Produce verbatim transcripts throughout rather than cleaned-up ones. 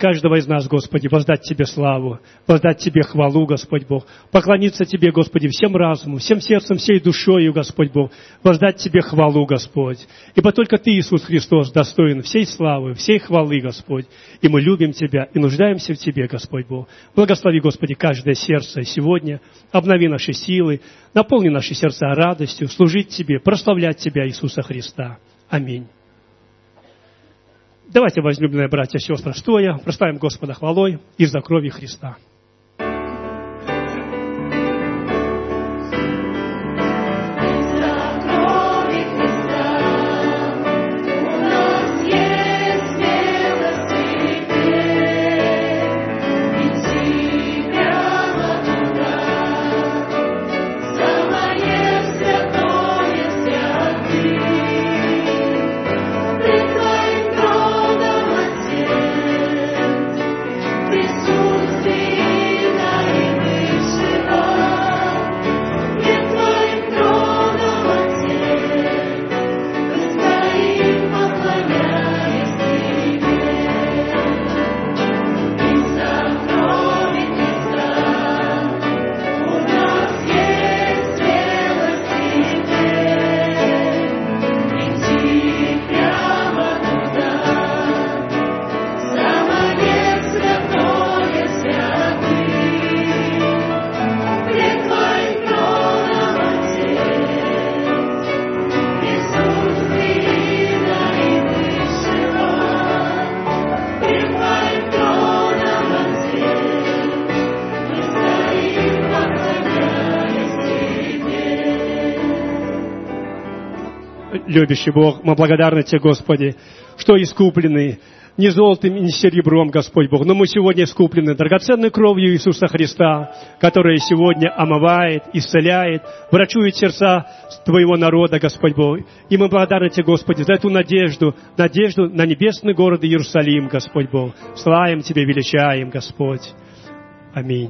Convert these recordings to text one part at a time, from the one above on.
каждого из нас, Господи, воздать Тебе славу, воздать Тебе хвалу, Господь Бог, поклониться Тебе, Господи, всем разумом, всем сердцем, всей душою, Господь Бог, воздать Тебе хвалу, Господь. Ибо только Ты, Иисус Христос, достоин всей славы, всей хвалы, Господь. И мы любим Тебя и нуждаемся в Тебе, Господь Бог. Благослови, Господи, каждое сердце сегодня, обнови наши силы, наполни наши сердца радостью, служить Тебе, прославлять Тебя, Иисуса Христа. Аминь. Давайте, возлюбленные братья и сестры, стоя, прославим Господа хвалой из-за крови Христа. Любящий Бог, мы благодарны Тебе, Господи, что искуплены не золотом и не серебром, Господь Бог, но мы сегодня искуплены драгоценной кровью Иисуса Христа, которая сегодня омывает, исцеляет, врачует сердца Твоего народа, Господь Бог. И мы благодарны Тебе, Господи, за эту надежду, надежду на небесный город Иерусалим, Господь Бог. Славим Тебе, величаем, Господь. Аминь.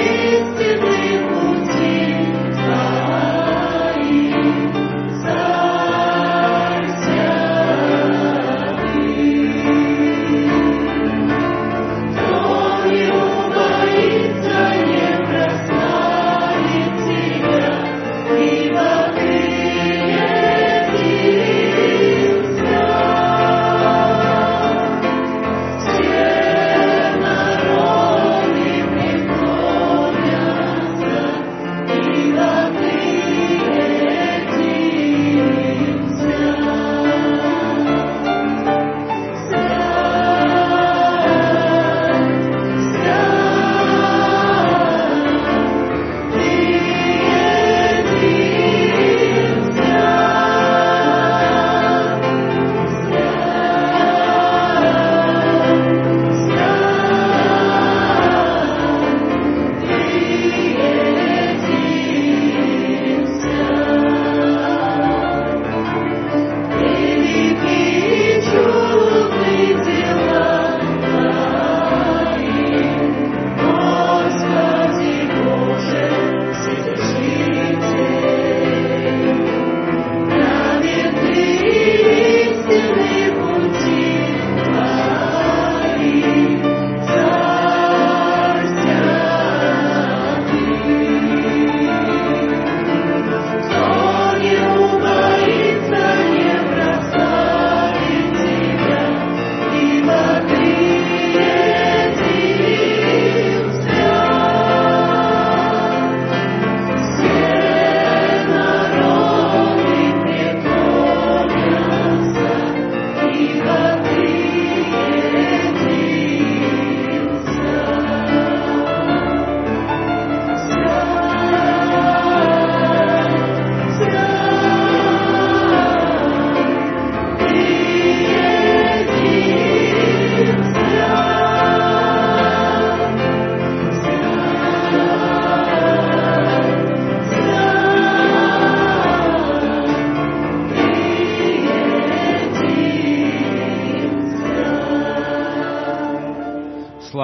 Истинные пути Твои.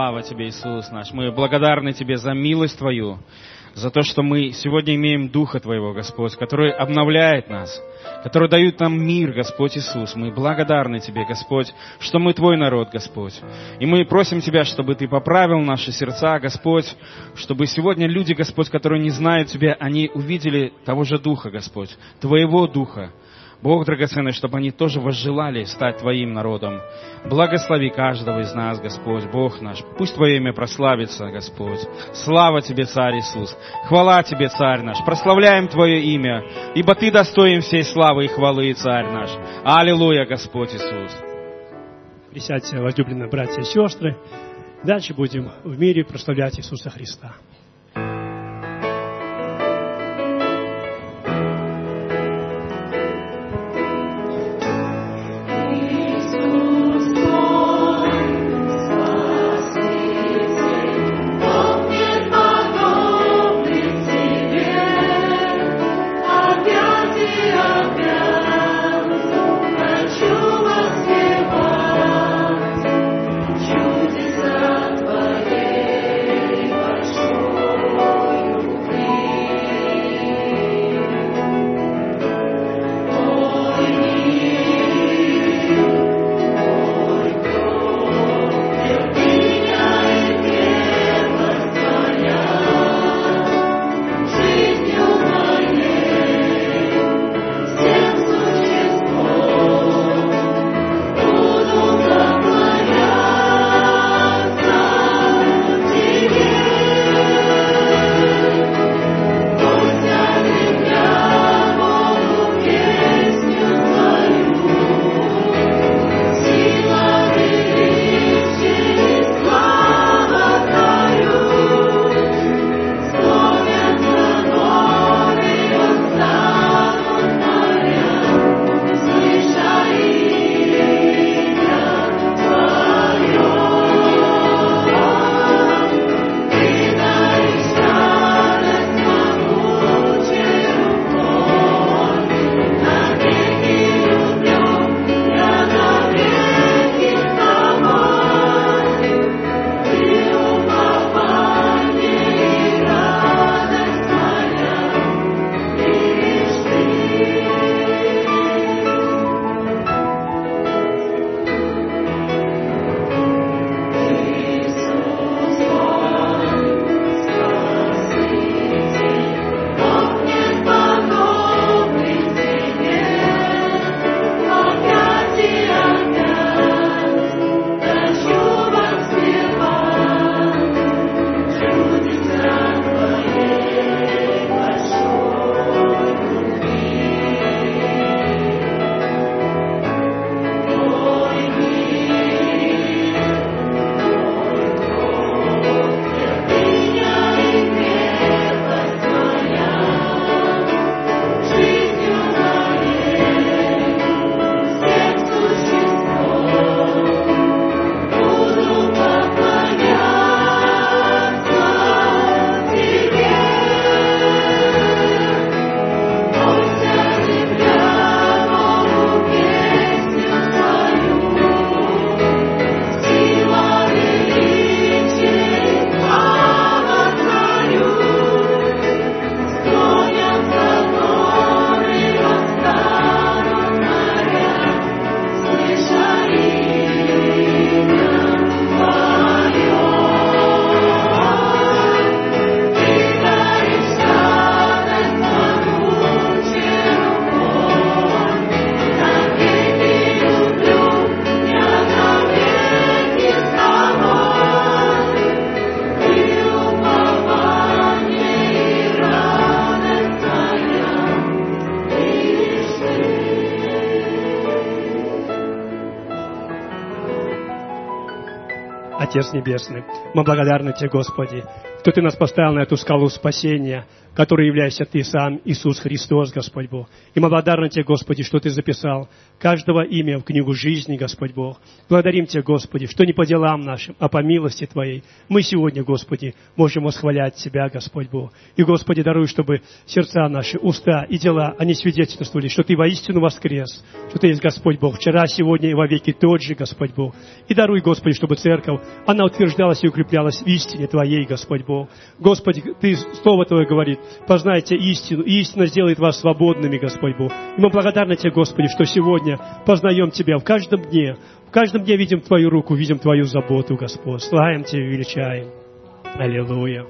Слава Тебе, Иисус наш. Мы благодарны Тебе за милость Твою, за то, что мы сегодня имеем Духа Твоего, Господь, который обновляет нас, который дает нам мир, Господь Иисус. Мы благодарны Тебе, Господь, что мы Твой народ, Господь. И мы просим Тебя, чтобы Ты поправил наши сердца, Господь, чтобы сегодня люди, Господь, которые не знают Тебя, они увидели того же Духа, Господь, Твоего Духа. Бог драгоценный, чтобы они тоже возжелали стать Твоим народом. Благослови каждого из нас, Господь, Бог наш. Пусть Твое имя прославится, Господь. Слава Тебе, Царь Иисус. Хвала Тебе, Царь наш. Прославляем Твое имя, ибо Ты достоин всей славы и хвалы, Царь наш. Аллилуйя, Господь Иисус. Присядьте, возлюбленные братья и сестры. Дальше будем в мире прославлять Иисуса Христа. Отец Небесный, мы благодарны Тебе, Господи, что Ты нас поставил на эту скалу спасения, которой являешься Ты сам, Иисус Христос, Господь Бог. И мы благодарны Тебе, Господи, что Ты записал каждого имя в книгу жизни, Господь Бог. Благодарим Тебя, Господи, что не по делам нашим, а по милости Твоей мы сегодня, Господи, можем восхвалять Тебя, Господь Бог. И, Господи, даруй, чтобы сердца наши, уста и дела, они свидетельствовали, что Ты воистину воскрес, что Ты есть Господь Бог, вчера, сегодня и во веки тот же, Господь Бог. И даруй, Господи, чтобы церковь она утверждалась и укреплялась в истине Твоей, Господь Бог. Господи, Ты, Слово Твое говорит, познайте истину, и истина сделает вас свободными, Господь Бог. И мы благодарны Тебе, Господи, что сегодня познаем Тебя в каждом дне. В каждом дне видим Твою руку, видим Твою заботу, Господь. Славим Тебя и величаем. Аллилуйя.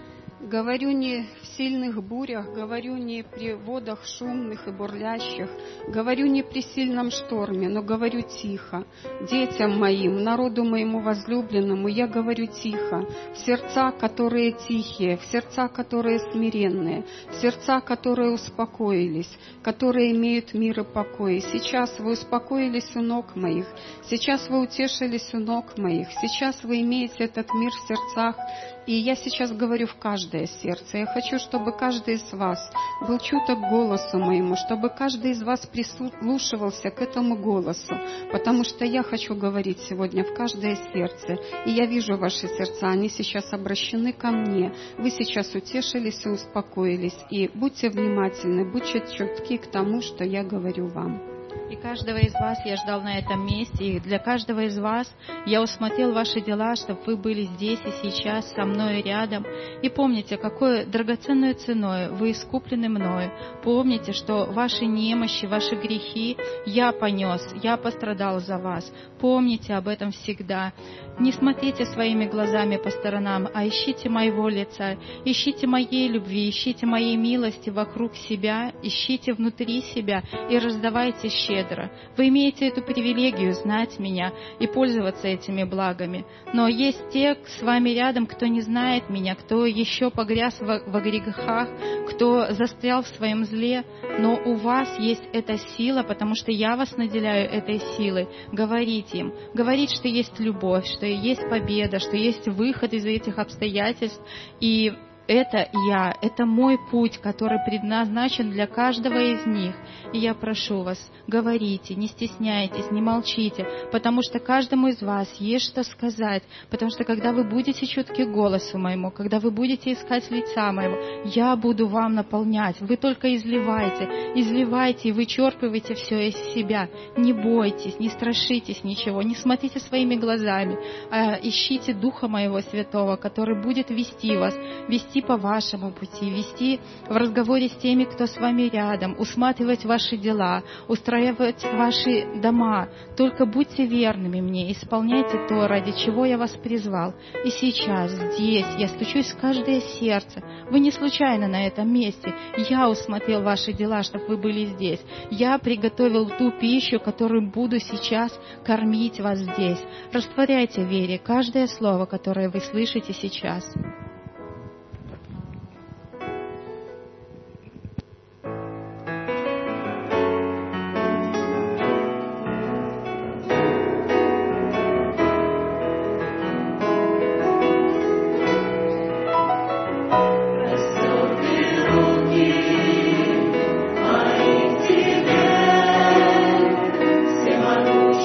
Говорю не в сильных бурях, говорю не при водах шумных и бурлящих, говорю не при сильном шторме, но говорю тихо. Детям моим, народу моему возлюбленному, я говорю тихо, в сердца, которые тихие, в сердца, которые смиренные, в сердца, которые успокоились, которые имеют мир и покой. Сейчас вы успокоились у ног моих, сейчас вы утешились у ног моих, сейчас вы имеете этот мир в сердцах, и я сейчас говорю в каждое сердце. Я хочу, чтобы каждый из вас был чуток к голосу моему, чтобы каждый из вас прислушивался к этому голосу, потому что я хочу говорить сегодня в каждое сердце. И я вижу ваши сердца, они сейчас обращены ко мне. Вы сейчас утешились и успокоились. И будьте внимательны, будьте чутки к тому, что я говорю вам. И каждого из вас я ждал на этом месте, и для каждого из вас я усмотрел ваши дела, чтобы вы были здесь и сейчас со мной рядом. И помните, какой драгоценной ценой вы искуплены мною. Помните, что ваши немощи, ваши грехи я понес, я пострадал за вас. Помните об этом всегда. Не смотрите своими глазами по сторонам, а ищите моего лица, ищите моей любви, ищите моей милости вокруг себя, ищите внутри себя и раздавайте щедро. Вы имеете эту привилегию знать меня и пользоваться этими благами. Но есть те с вами рядом, кто не знает меня, кто еще погряз во, во грехах, кто застрял в своем зле, но у вас есть эта сила, потому что я вас наделяю этой силой. Говорить им, говорить, что есть любовь, что есть победа, что есть выход из этих обстоятельств. И это я, это мой путь, который предназначен для каждого из них. И я прошу вас, говорите, не стесняйтесь, не молчите, потому что каждому из вас есть что сказать, потому что когда вы будете чутки к голосу моему, когда вы будете искать лица моего, я буду вам наполнять. Вы только изливайте, изливайте и вычерпывайте все из себя. Не бойтесь, не страшитесь ничего, не смотрите своими глазами, а ищите Духа моего Святого, который будет вести вас, вести по вашему пути, вести в разговоре с теми, кто с вами рядом, усматривать ваши дела, устраивать ваши дома. Только будьте верными мне, исполняйте то, ради чего я вас призвал. И сейчас, здесь, я стучусь в каждое сердце. Вы не случайно на этом месте. Я усмотрел ваши дела, чтобы вы были здесь. Я приготовил ту пищу, которую буду сейчас кормить вас здесь. Растворяйте в вере каждое слово, которое вы слышите сейчас.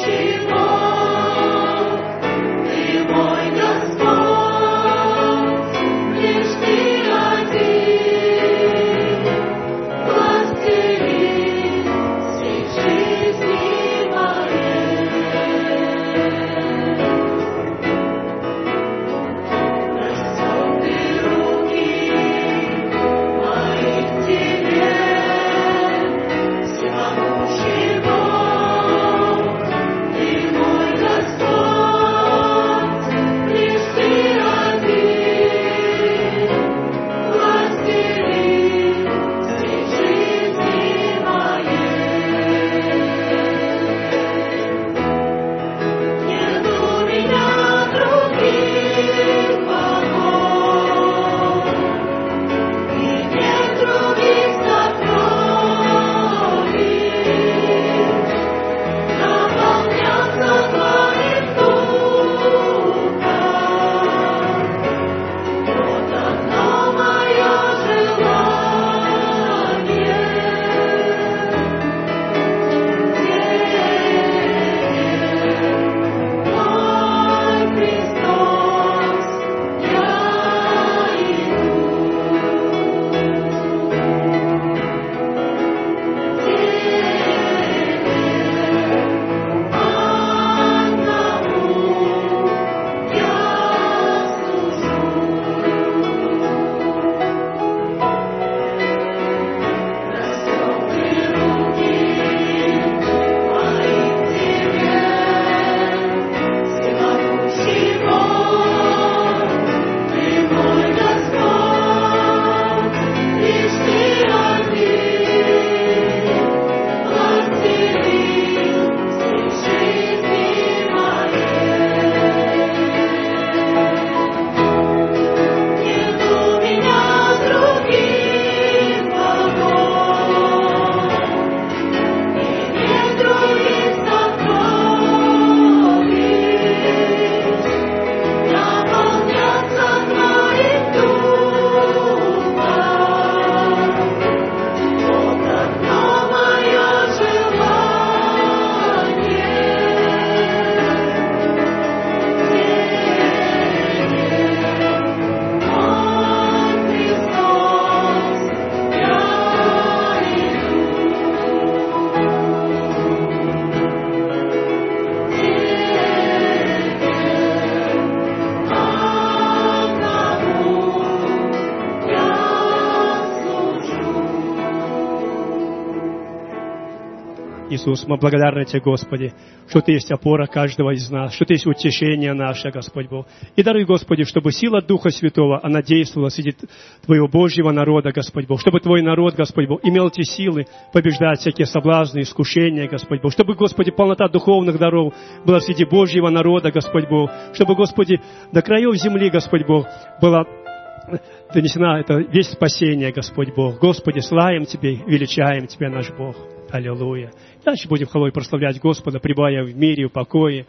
Господь, Иисус, мы благодарны Тебе, Господи, что Ты есть опора каждого из нас, что Ты есть утешение наше, Господь Бог. И даруй, Господи, чтобы сила Духа Святого, она действовала среди Твоего Божьего народа, Господь Бог, чтобы Твой народ, Господь Бог, имел эти силы побеждать всякие соблазны, искушения, Господь Бог, чтобы, Господи, полнота духовных даров была среди Божьего народа, Господь Бог, чтобы, Господи, до краев земли, Господь Бог, была донесена эта весть спасения, Господь Бог. Господи, славим Тебе, величаем Тебя, наш Бог. Аллилуйя. Дальше будем хвалой прославлять Господа, пребывая в мире, в покое.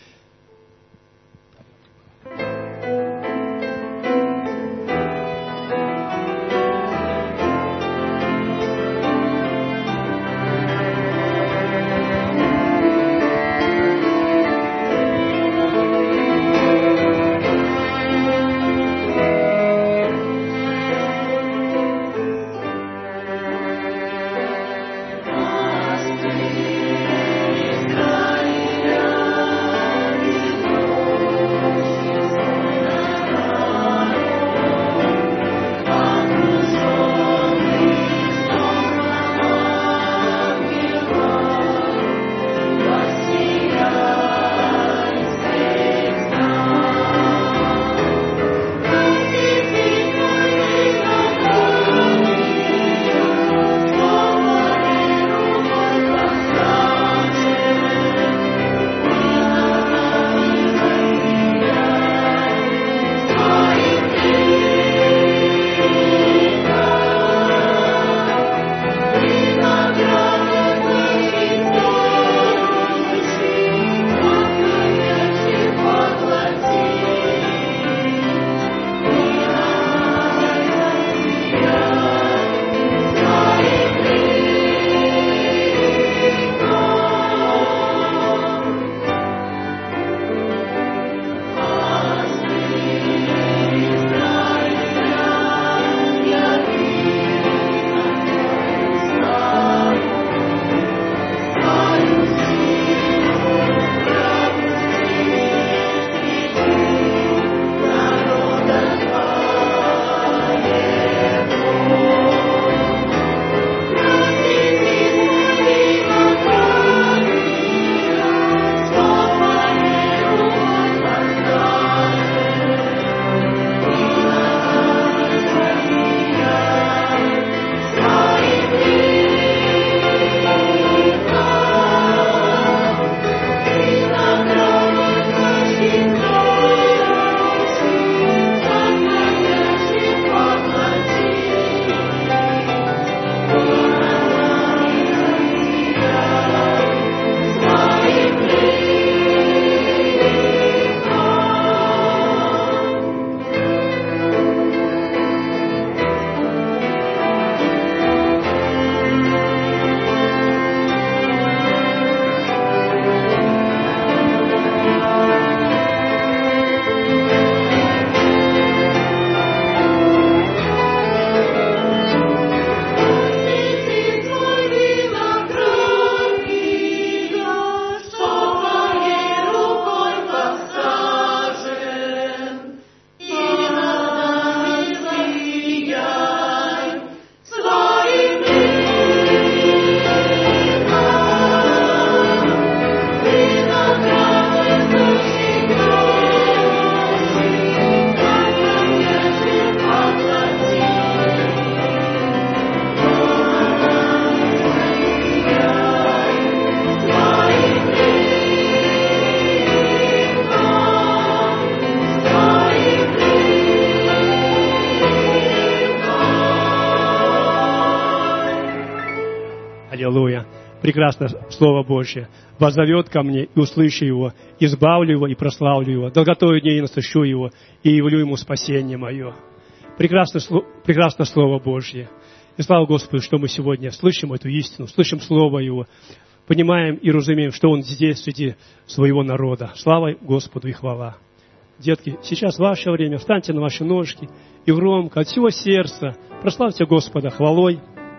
Аллилуйя. Прекрасно Слово Божье. «Воззовет ко мне, и услышу его, избавлю его и прославлю его, долготою дней насыщу его, и явлю ему спасение мое». Прекрасно, прекрасно Слово Божье. И слава Господу, что мы сегодня слышим эту истину, слышим Слово Его, понимаем и разумеем, что Он здесь среди своего народа. Слава Господу и хвала. Детки, сейчас ваше время. Встаньте на ваши ножки и громко, от всего сердца прославьте Господа хвалой.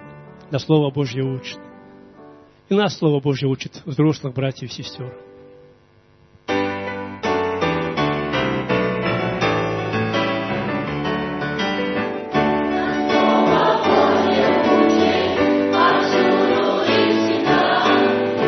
Да Слово Божье учит. И нас Слово Божье учит, взрослых братьев и сестер. Слово Божье учит, повсюду и всегда.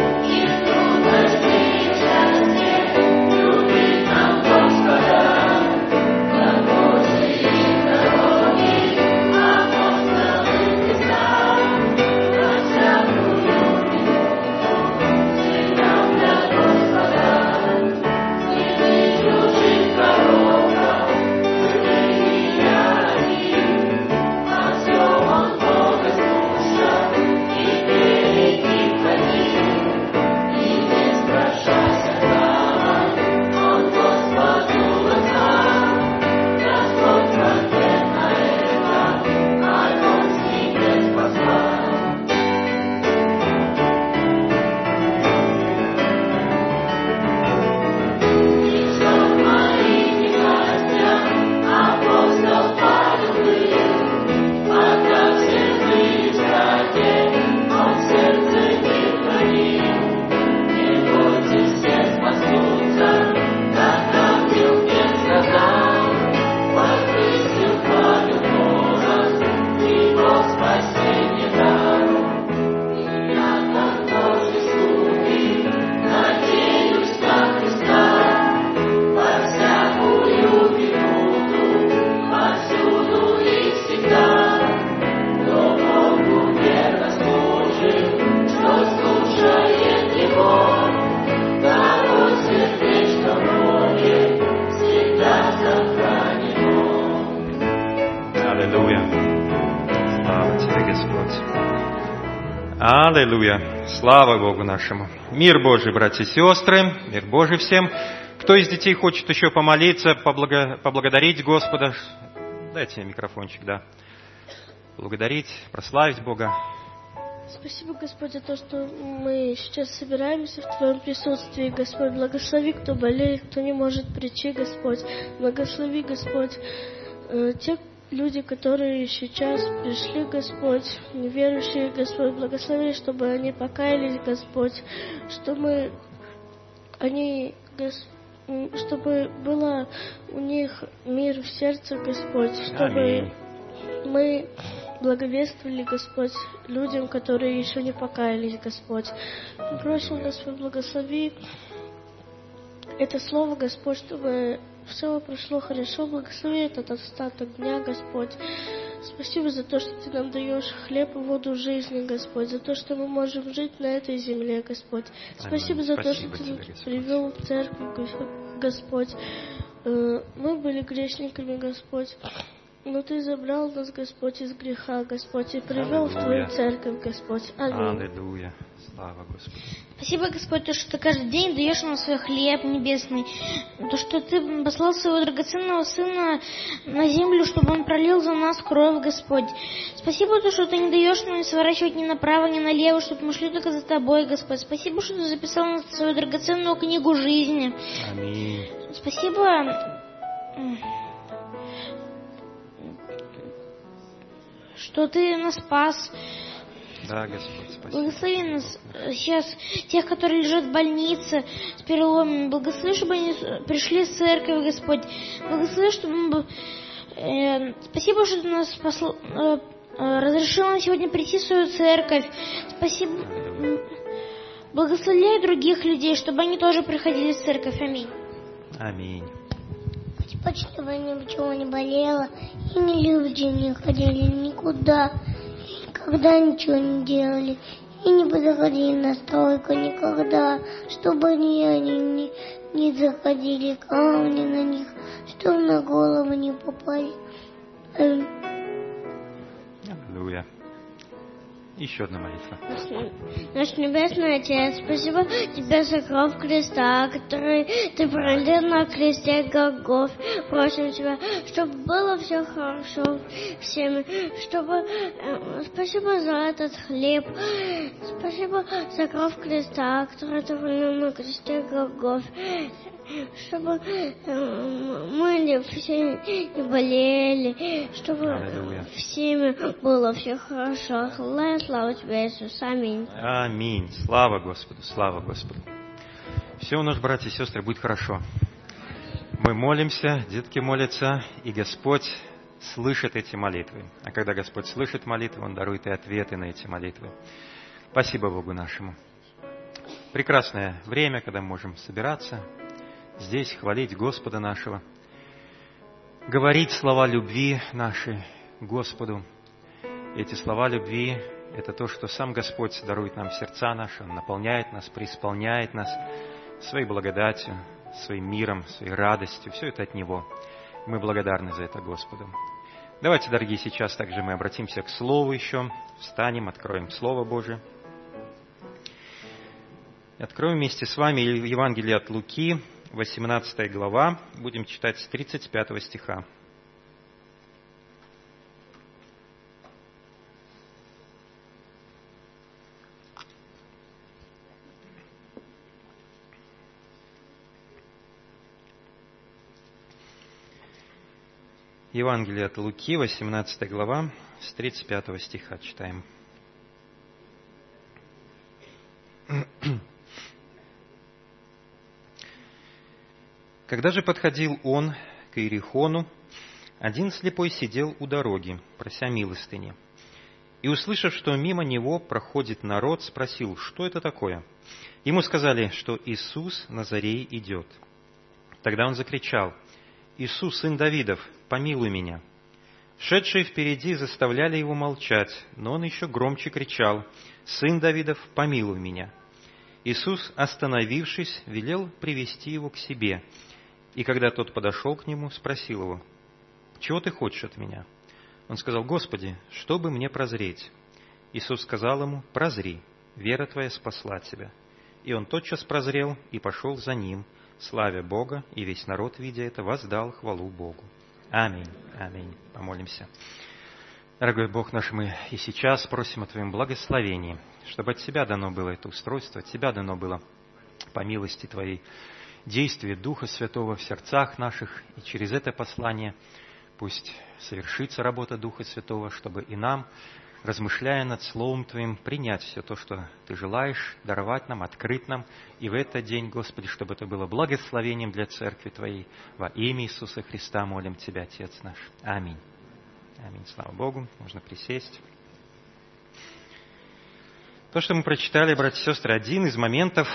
Аллилуйя! Слава Богу нашему! Мир Божий, братья и сестры, мир Божий всем. Кто из детей хочет еще помолиться, поблаго... поблагодарить Господа? Дайте микрофончик, да. Благодарить, прославить Бога. Спасибо, Господь, за то, что мы сейчас собираемся в Твоем присутствии, Господь. Благослови, кто болеет, кто не может прийти, Господь. Благослови, Господь, те люди, которые сейчас пришли, Господь, неверующие, Господь. Благослови, чтобы они покаялись, Господь, чтобы они, чтобы было у них мир в сердце, Господь, чтобы Аминь. мы благовествовали, Господь, людям, которые еще не покаялись, Господь. Мы просим, Господь, благослови это слово, Господь, чтобы все прошло хорошо. Благослови этот остаток дня, Господь. Спасибо за то, что Ты нам даешь хлеб и воду жизни, Господь, за то, что мы можем жить на этой земле, Господь. Спасибо за то, что Ты нас привел в церковь, Господь. Мы были грешниками, Господь. Но Ты забрал нас, Господь, из греха, Господь, и привел в Твою церковь, Господь. Аминь. Аллилуйя. Слава Господу. Спасибо, Господь, то, что Ты каждый день даешь нам свой хлеб небесный, то, что Ты послал своего драгоценного Сына на землю, чтобы Он пролил за нас кровь, Господь. Спасибо, то, что Ты не даешь нам сворачивать ни направо, ни налево, чтобы мы шли только за Тобой, Господь. Спасибо, что Ты записал нас в свою драгоценную книгу жизни. Аминь. Спасибо, что Ты нас спас. Да, Господь, спасибо. Благослови нас сейчас, тех, которые лежат в больнице с переломами. Благослови, чтобы они пришли в церковь, Господь. Благослови, чтобы мы... Э, спасибо, что Ты нас посл... э, разрешил нам сегодня прийти в свою церковь. Спасибо. Благословляй других людей, чтобы они тоже приходили в церковь. Аминь. Аминь. Господь, чтобы ничего не болело, и ни люди не ходили никуда, никогда ничего не делали, и не заходили на стройку никогда, чтобы они, они не, не заходили камни на них, чтобы на голову не попали. Аллилуйя. Еще одна молитва. Наш Небесный Отец, спасибо Тебе за кровь креста, который Ты пролил на кресте Голгоф. Просим Тебя, чтобы было все хорошо всеми, чтобы... Э, спасибо за этот хлеб. Спасибо за кровь креста, который Ты пролил на кресте Голгоф. Чтобы э, мы не все не болели, чтобы Аллилуйя. всеми было все хорошо. Слава, слава Тебе, Иисус. Аминь. Аминь. Слава Господу, слава Господу. Все у нас, братья и сестры, будет хорошо. Мы молимся, детки молятся, и Господь слышит эти молитвы. А когда Господь слышит молитвы, Он дарует и ответы на эти молитвы. Спасибо Богу нашему. Прекрасное время, когда мы можем собираться здесь, хвалить Господа нашего, говорить слова любви наши Господу. Эти слова любви – это то, что сам Господь дарует нам в сердца наши. Он наполняет нас, преисполняет нас своей благодатью, своим миром, своей радостью. Все это от Него. Мы благодарны за это Господу. Давайте, дорогие, сейчас также мы обратимся к Слову еще. Встанем, откроем Слово Божие. Откроем вместе с вами Евангелие от Луки, восемнадцатая глава. Будем читать с тридцать пятого стиха. Евангелие от Луки, восемнадцатая глава, с тридцать пятого стиха читаем. Когда же подходил он к Иерихону, один слепой сидел у дороги, прося милостыни. И, услышав, что мимо него проходит народ, спросил, что это такое? Ему сказали, что Иисус Назарей идет. Тогда он закричал: «Иисус, сын Давидов, помилуй меня!» Шедшие впереди заставляли его молчать, но он еще громче кричал: «Сын Давидов, помилуй меня!» Иисус, остановившись, велел привести его к себе. И когда тот подошел к нему, спросил его: «Чего ты хочешь от меня?» Он сказал: «Господи, чтобы мне прозреть». Иисус сказал ему: «Прозри, вера твоя спасла тебя». И он тотчас прозрел и пошел за ним, славя Бога, и весь народ, видя это, воздал хвалу Богу. Аминь. Аминь. Помолимся. Дорогой Бог наш, мы и сейчас просим о Твоем благословении, чтобы от Тебя дано было это устройство, от Тебя дано было по милости Твоей действие Духа Святого в сердцах наших, и через это послание пусть совершится работа Духа Святого, чтобы и нам, размышляя над Словом Твоим, принять все то, что Ты желаешь даровать нам, открыть нам, и в этот день, Господи, чтобы это было благословением для Церкви Твоей. Во имя Иисуса Христа молим Тебя, Отец наш. Аминь. Аминь. Слава Богу. Можно присесть. То, что мы прочитали, братья и сестры, один из моментов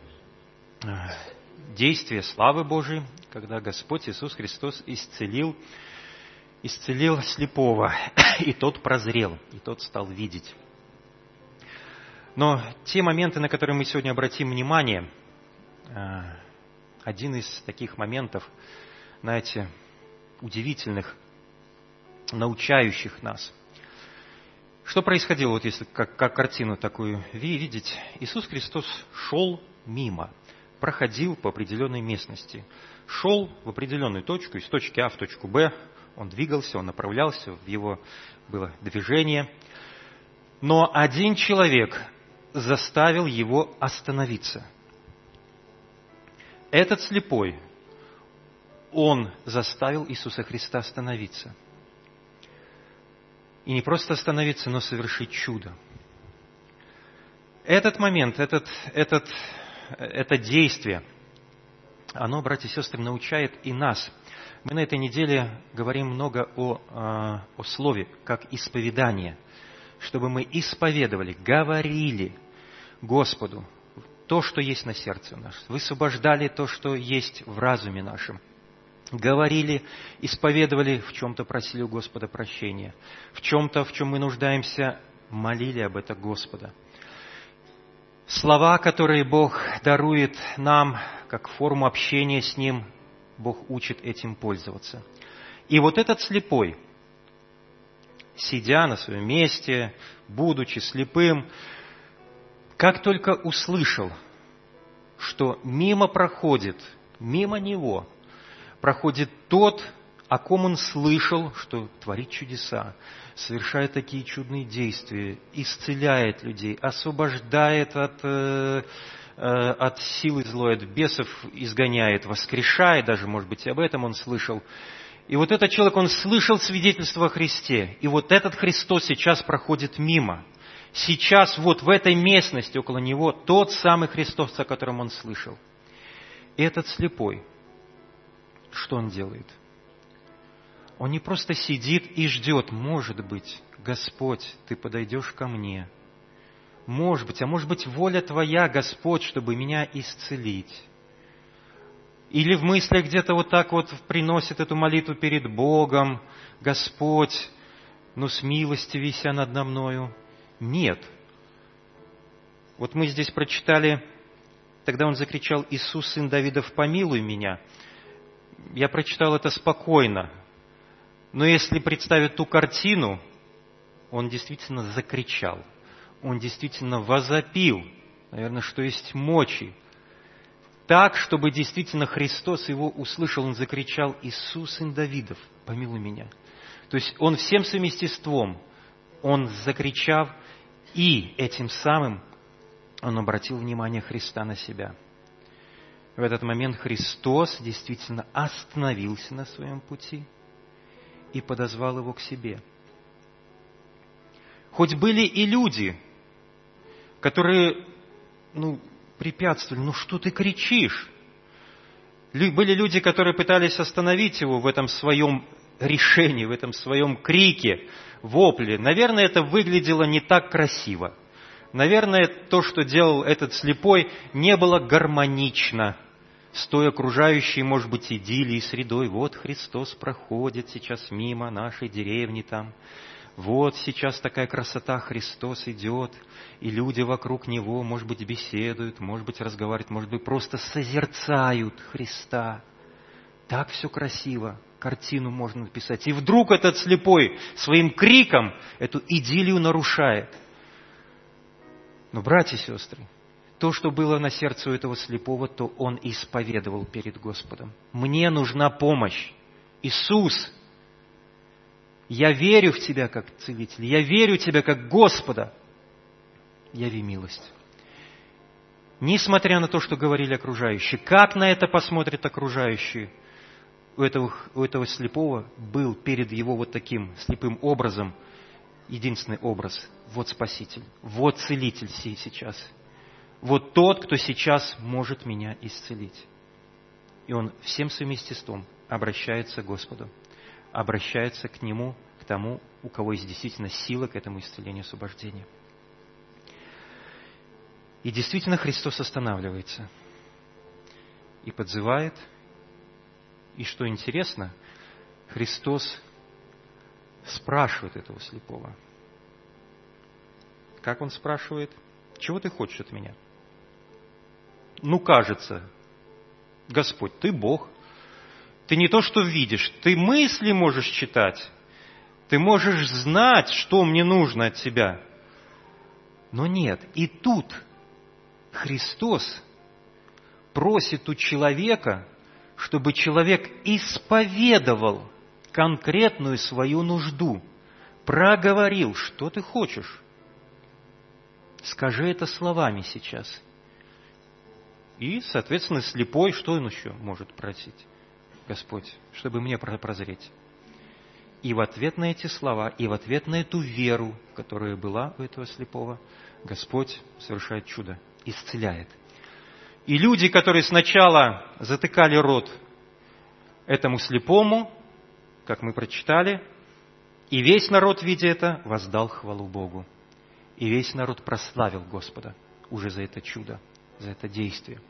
действия славы Божией, когда Господь Иисус Христос исцелил, исцелил слепого, и тот прозрел, и тот стал видеть. Но те моменты, на которые мы сегодня обратим внимание, один из таких моментов, знаете, удивительных, научающих нас. Что происходило, вот если как, как картину такую видеть? Иисус Христос шел мимо, проходил по определенной местности, шел в определенную точку, из точки А в точку Б, он двигался, он направлялся, в его было движение. Но один человек заставил его остановиться. Этот слепой, он заставил Иисуса Христа остановиться. И не просто остановиться, но совершить чудо. Этот момент, этот, этот, это действие, оно, братья и сестры, научает и нас. Мы на этой неделе говорим много о, о слове, как исповедание, чтобы мы исповедовали, говорили Господу то, что есть на сердце нашем, высвобождали то, что есть в разуме нашем. Говорили, исповедовали, в чем-то просили у Господа прощения, в чем-то, в чем мы нуждаемся, молили об этом Господа. Слова, которые Бог дарует нам, как форму общения с Ним, Бог учит этим пользоваться. И вот этот слепой, сидя на своем месте, будучи слепым, как только услышал, что мимо проходит, мимо него, проходит тот, о ком он слышал, что творит чудеса, совершает такие чудные действия, исцеляет людей, освобождает от, э, э, от силы злой, от бесов изгоняет, воскрешает, даже, может быть, и об этом он слышал. И вот этот человек, он слышал свидетельство о Христе, и вот этот Христос сейчас проходит мимо. Сейчас вот в этой местности около него тот самый Христос, о котором он слышал. И этот слепой, что он делает? Он не просто сидит и ждет, может быть, Господь, Ты подойдешь ко мне. Может быть, а может быть, воля Твоя, Господь, чтобы меня исцелить. Или в мыслях где-то вот так вот приносит эту молитву перед Богом, Господь, ну с милости вися надо мною. Нет. Вот мы здесь прочитали, тогда он закричал: Иисус, сын Давидов, помилуй меня. Я прочитал это спокойно. Но если представить ту картину, он действительно закричал. Он действительно возопил, наверное, что есть мочи. Так, чтобы действительно Христос его услышал, он закричал: Иисус, сын Давидов, помилуй меня. То есть он всем своим естеством, он закричав, и этим самым он обратил внимание Христа на себя. В этот момент Христос действительно остановился на своем пути и подозвал его к себе. Хоть были и люди, которые ну, препятствовали, ну что ты кричишь? Были люди, которые пытались остановить его в этом своем решении, в этом своем крике, вопле. Наверное, это выглядело не так красиво. Наверное, то, что делал этот слепой, не было гармонично с той окружающей, может быть, идиллией, средой. Вот Христос проходит сейчас мимо нашей деревни там. Вот сейчас такая красота, Христос идет, и люди вокруг Него, может быть, беседуют, может быть, разговаривают, может быть, просто созерцают Христа. Так все красиво, картину можно написать. И вдруг этот слепой своим криком эту идиллию нарушает. Но, братья и сестры, то, что было на сердце у этого слепого, то он исповедовал перед Господом. Мне нужна помощь. Иисус, я верю в Тебя как Целитель, я верю в Тебя как Господа. Яви милость. Несмотря на то, что говорили окружающие, как на это посмотрят окружающие, у этого, у этого слепого был перед его вот таким слепым образом единственный образ. Вот Спаситель, вот Целитель сей сейчас. Вот тот, кто сейчас может меня исцелить. И он всем своим естеством обращается к Господу, обращается к Нему, к тому, у кого есть действительно сила к этому исцелению, освобождению. И действительно Христос останавливается и подзывает. И что интересно, Христос спрашивает этого слепого. Как он спрашивает? Чего ты хочешь от меня? Ну, кажется, Господь, ты Бог. Ты не то, что видишь, ты мысли можешь читать. Ты можешь знать, что мне нужно от тебя. Но нет. И тут Христос просит у человека, чтобы человек исповедовал конкретную свою нужду, проговорил, что ты хочешь. Скажи это словами сейчас. И, соответственно, слепой, что он еще может просить? Господь, чтобы мне прозреть. И в ответ на эти слова, и в ответ на эту веру, которая была у этого слепого, Господь совершает чудо, исцеляет. И люди, которые сначала затыкали рот этому слепому, как мы прочитали, и весь народ, видя это, воздал хвалу Богу. И весь народ прославил Господа уже за это чудо, за это действие.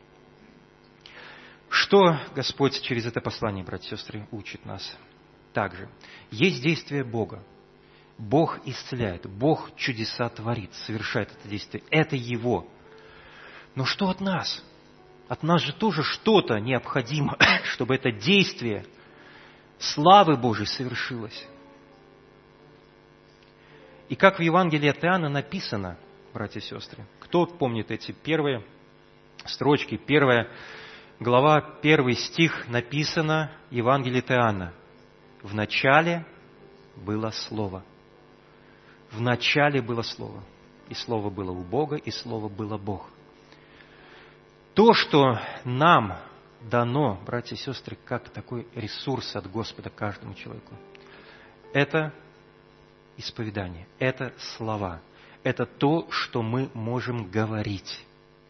Что Господь через это послание, братья и сестры, учит нас? Также есть действие Бога. Бог исцеляет, Бог чудеса творит, совершает это действие. Это Его. Но что от нас? От нас же тоже что-то необходимо, чтобы это действие славы Божией совершилось. И как в Евангелии от Иоанна написано, братья и сестры, кто помнит эти первые строчки, первая глава, первый стих, написано Евангелие от Иоанна. В начале было Слово. В начале было Слово. И Слово было у Бога, и Слово было Бог. То, что нам дано, братья и сестры, как такой ресурс от Господа каждому человеку, это исповедание, это слова, это то, что мы можем говорить.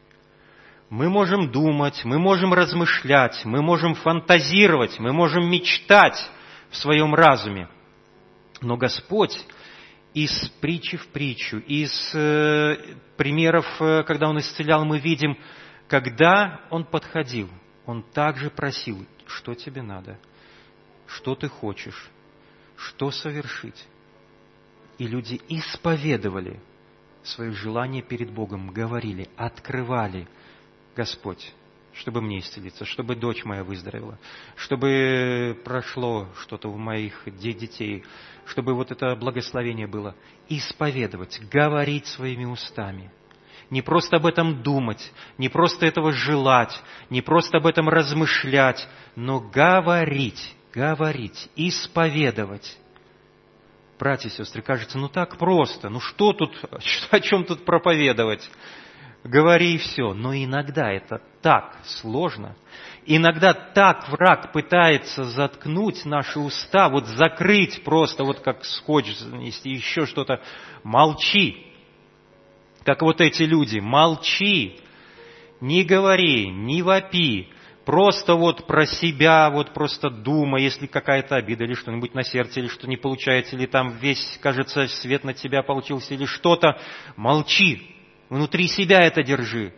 Мы можем думать, мы можем размышлять, мы можем фантазировать, мы можем мечтать в своем разуме. Но Господь из притчи в притчу, из э, примеров, э, когда Он исцелял, мы видим, когда Он подходил, Он также просил, что тебе надо, что ты хочешь, что совершить. И люди исповедовали свое желание перед Богом, говорили, открывали: Господь, чтобы мне исцелиться, чтобы дочь моя выздоровела, чтобы прошло что-то в моих детей, чтобы вот это благословение было. Исповедовать, говорить своими устами. Не просто об этом думать, не просто этого желать, не просто об этом размышлять, но говорить, говорить, исповедовать. Братья и сестры, кажется, ну так просто, ну что тут, о чем тут проповедовать? Говори и все. Но иногда это так сложно. Иногда так враг пытается заткнуть наши уста, вот закрыть просто, вот как скотч, если еще что-то. Молчи. Как вот эти люди. Молчи. Не говори, не вопи. Просто вот про себя, вот просто думай, если какая-то обида или что-нибудь на сердце, или что не получается, или там весь, кажется, свет на тебя получился, или что-то. Молчи. Внутри себя это держи.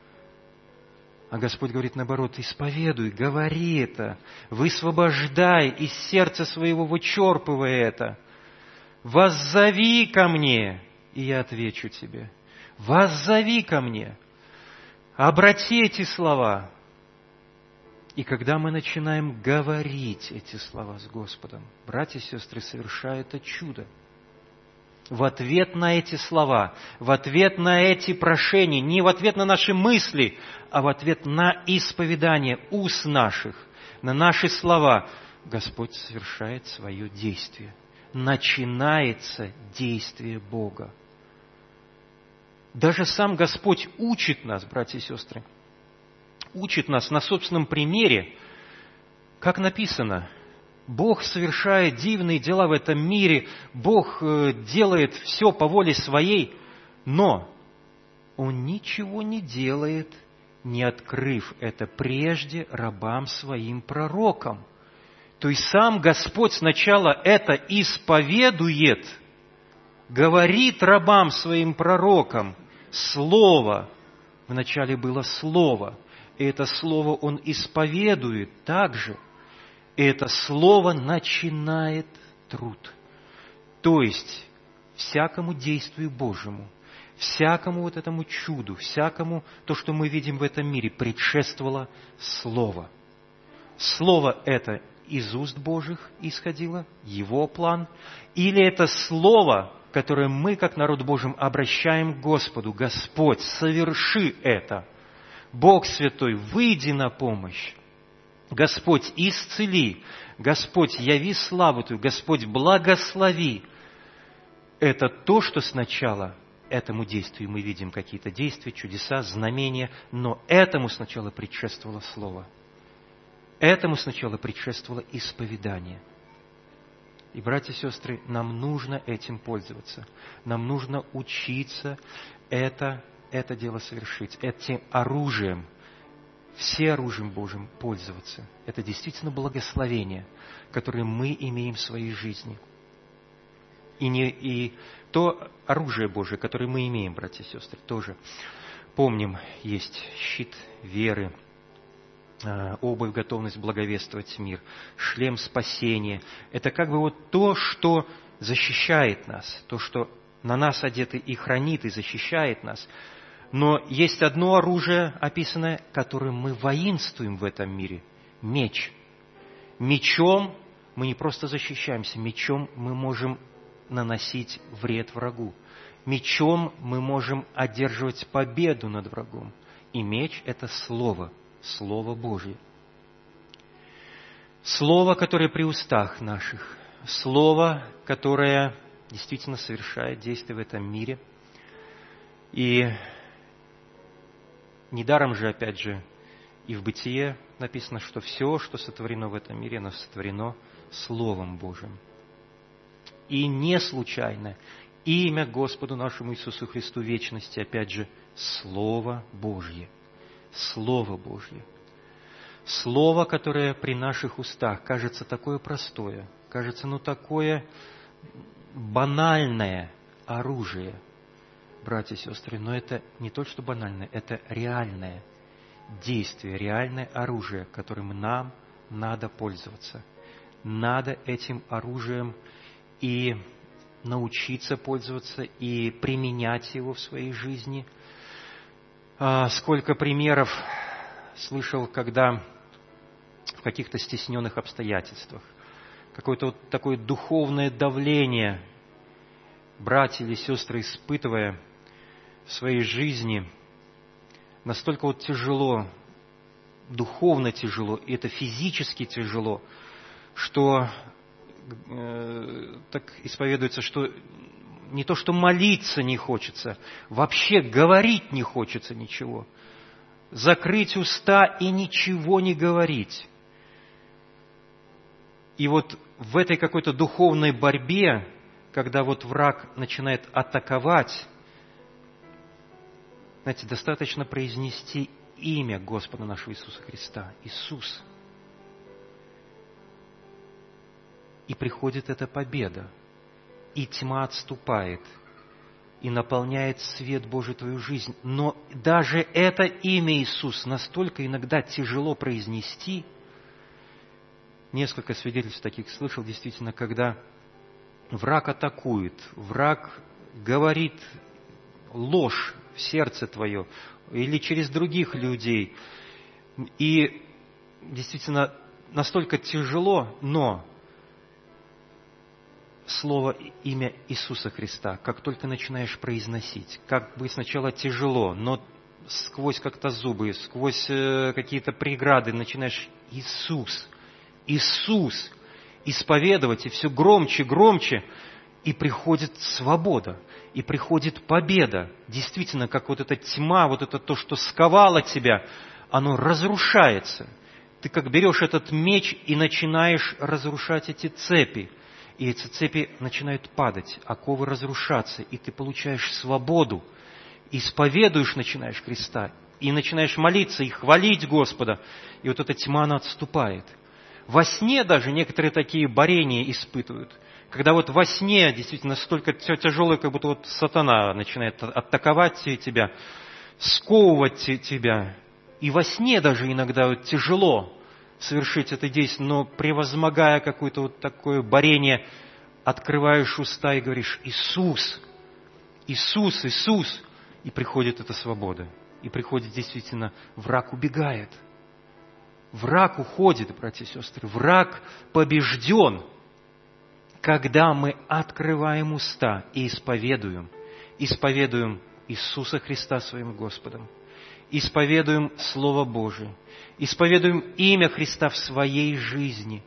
А Господь говорит наоборот: исповедуй, говори это, высвобождай из сердца своего, вычерпывай это. Воззови ко мне, и я отвечу тебе. Воззови ко мне. Обрати эти слова. И когда мы начинаем говорить эти слова с Господом, братья и сестры, совершают это чудо. в ответ на эти слова, в ответ на эти прошения, не в ответ на наши мысли, а в ответ на исповедание уст наших, на наши слова, Господь совершает свое действие. Начинается действие Бога. Даже сам Господь учит нас, братья и сестры, учит нас на собственном примере, как написано, Бог совершает дивные дела в этом мире, Бог делает все по воле Своей, но Он ничего не делает, не открыв это прежде рабам Своим пророкам. То есть сам Господь сначала это исповедует, говорит рабам Своим пророкам Слово. Вначале было Слово, и это Слово Он исповедует также. И это Слово начинает труд. То есть, всякому действию Божьему, всякому вот этому чуду, всякому то, что мы видим в этом мире, предшествовало Слово. Слово это из уст Божьих исходило, Его план, или это Слово, которое мы, как народ Божий, обращаем к Господу. Господь, соверши это. Бог Святой, выйди на помощь. Господь, исцели. Господь, яви славу Твою. Господь, благослови. Это то, что сначала этому действию мы видим какие-то действия, чудеса, знамения, но этому сначала предшествовало Слово. Этому сначала предшествовало исповедание. И, братья и сестры, нам нужно этим пользоваться. Нам нужно учиться это, это дело совершить, этим оружием, все оружием Божьим пользоваться. Это действительно благословение, которое мы имеем в своей жизни. И, не, и то оружие Божие, которое мы имеем, братья и сестры, тоже. Помним, есть щит веры, обувь, готовность благовествовать мир, шлем спасения. Это как бы вот то, что защищает нас, то, что на нас одето и хранит, и защищает нас. Но есть одно оружие, описанное, которым мы воинствуем в этом мире – меч. Мечом мы не просто защищаемся, мечом мы можем наносить вред врагу. Мечом мы можем одерживать победу над врагом. И меч – это Слово, Слово Божье. Слово, которое при устах наших. Слово, которое действительно совершает действие в этом мире. И недаром же, опять же, и в Бытие написано, что все, что сотворено в этом мире, оно сотворено Словом Божьим. И не случайно имя Господу нашему Иисусу Христу вечности, опять же, Слово Божье. Слово Божье. Слово, которое при наших устах кажется такое простое, кажется, ну, такое банальное оружие, братья и сестры, но это не то, что банальное, это реальное действие, реальное оружие, которым нам надо пользоваться. Надо этим оружием и научиться пользоваться, и применять его в своей жизни. Сколько примеров слышал, когда в каких-то стесненных обстоятельствах, какое-то вот такое духовное давление братья или сестры, испытывая в своей жизни, настолько вот тяжело, духовно тяжело, и это физически тяжело, что э, так исповедуется, что не то, что молиться не хочется, вообще говорить не хочется ничего. Закрыть уста и ничего не говорить. И вот в этой какой-то духовной борьбе, когда вот враг начинает атаковать, знаете, достаточно произнести имя Господа нашего Иисуса Христа. Иисус. И приходит эта победа. И тьма отступает. И наполняет свет Божий твою жизнь. Но даже это имя Иисус настолько иногда тяжело произнести. Несколько свидетельств таких слышал, действительно, когда враг атакует, враг говорит ложь в сердце твое или через других людей. И действительно настолько тяжело, но слово, имя Иисуса Христа, как только начинаешь произносить, как бы сначала тяжело, но сквозь как-то зубы, сквозь какие-то преграды начинаешь Иисус, Иисус исповедовать, и все громче, громче, и приходит свобода, и приходит победа. Действительно, как вот эта тьма, вот это то, что сковало тебя, оно разрушается. Ты как берешь этот меч и начинаешь разрушать эти цепи. И эти цепи начинают падать, оковы разрушаться, и ты получаешь свободу. Исповедуешь, начинаешь Христа, и начинаешь молиться, и хвалить Господа. И вот эта тьма, она отступает. Во сне даже некоторые такие борения испытывают. Когда вот во сне действительно столько тяжелое, как будто вот сатана начинает атаковать тебя, сковывать тебя. И во сне даже иногда вот тяжело совершить это действие, но превозмогая какое-то вот такое борение, открываешь уста и говоришь: Иисус, Иисус, Иисус. И приходит эта свобода. И приходит действительно, враг убегает. Враг уходит, братья и сестры. Враг побежден, когда мы открываем уста и исповедуем. Исповедуем Иисуса Христа своим Господом. Исповедуем Слово Божие. Исповедуем имя Христа в своей жизни.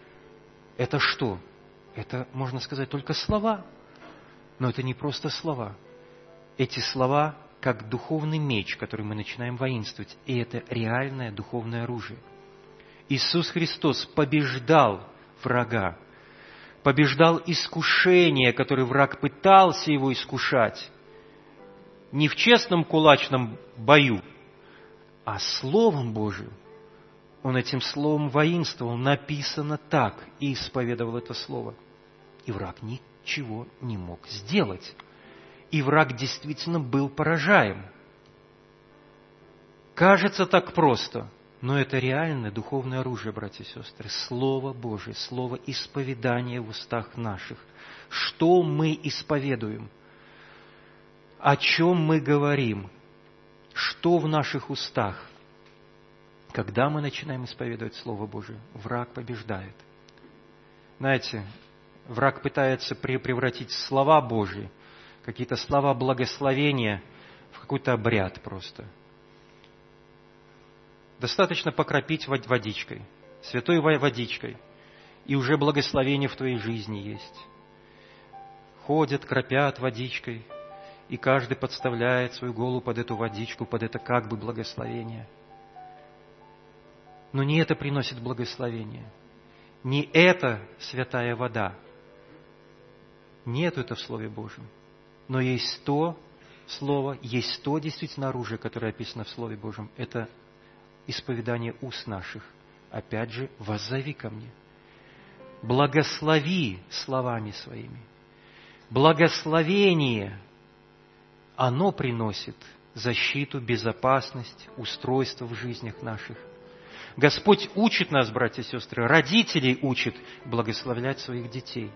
Это что? Это, можно сказать, только слова. Но это не просто слова. Эти слова как духовный меч, который мы начинаем воинствовать. И это реальное духовное оружие. Иисус Христос побеждал врага. Побеждал искушение, которое враг пытался его искушать. Не в честном кулачном бою, а Словом Божиим. Он этим словом воинствовал, написано так, и исповедовал это слово. И враг ничего не мог сделать. И враг действительно был поражаем. Кажется так просто, но это реальное духовное оружие, братья и сестры. Слово Божие, слово исповедания в устах наших. Что мы исповедуем? О чем мы говорим? Что в наших устах? Когда мы начинаем исповедовать Слово Божие, враг побеждает. Знаете, враг пытается превратить слова Божьи, какие-то слова благословения в какой-то обряд просто. Достаточно покропить водичкой, святой водичкой, и уже благословение в твоей жизни есть. Ходят, кропят водичкой, и каждый подставляет свою голову под эту водичку, под это как бы благословение. Но не это приносит благословение. Не это святая вода. Нету это в Слове Божьем. Но есть то слово, есть то действительно оружие, которое описано в Слове Божьем. Это исповедание уст наших. Опять же, воззови ко мне. Благослови словами своими. Благословение, оно приносит защиту, безопасность, устройство в жизнях наших. Господь учит нас, братья и сестры, родителей учит благословлять своих детей.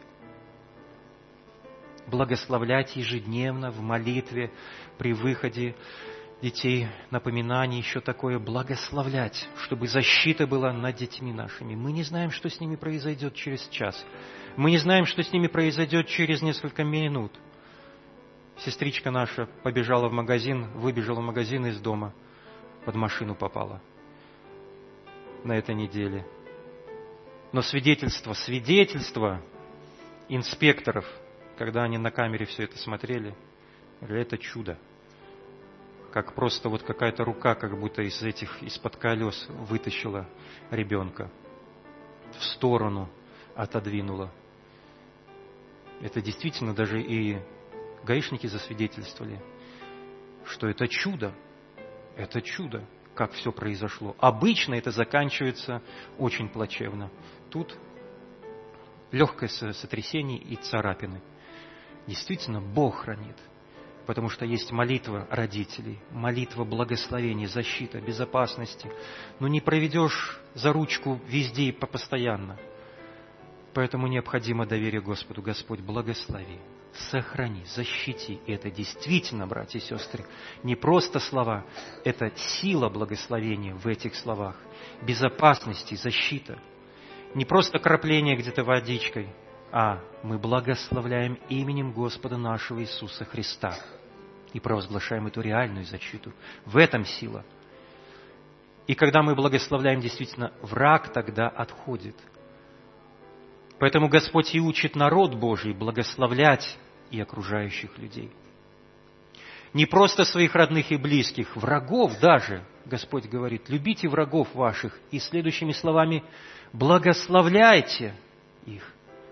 Благословлять ежедневно в молитве, при выходе детей, напоминание, еще такое, благословлять, чтобы защита была над детьми нашими. Мы не знаем, что с ними произойдет через час. Мы не знаем, что с ними произойдет через несколько минут. Сестричка наша побежала в магазин, выбежала в магазин из дома, под машину попала на этой неделе. Но свидетельство, свидетельство инспекторов, когда они на камере все это смотрели, говорили, это чудо. Как просто вот какая-то рука, как будто из этих, из-под колес вытащила ребенка, в сторону отодвинула. Это действительно даже и гаишники засвидетельствовали, что это чудо, это чудо, как все произошло. Обычно это заканчивается очень плачевно. Тут легкое сотрясение и царапины. Действительно, Бог хранит. Потому что есть молитва родителей, молитва благословения, защита, безопасности. Но не проведешь за ручку везде и постоянно. Поэтому необходимо доверие Господу. Господь, благослови, сохрани, защити. И это действительно, братья и сестры, не просто слова, это сила благословения в этих словах. Безопасности, защита. Не просто крапление где-то водичкой, а мы благословляем именем Господа нашего Иисуса Христа и провозглашаем эту реальную защиту. В этом сила. И когда мы благословляем, действительно, враг тогда отходит. Поэтому Господь и учит народ Божий благословлять и окружающих людей. Не просто своих родных и близких, врагов даже, Господь говорит, любите врагов ваших. И следующими словами, благословляйте их.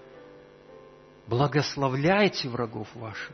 Благословляйте врагов ваших.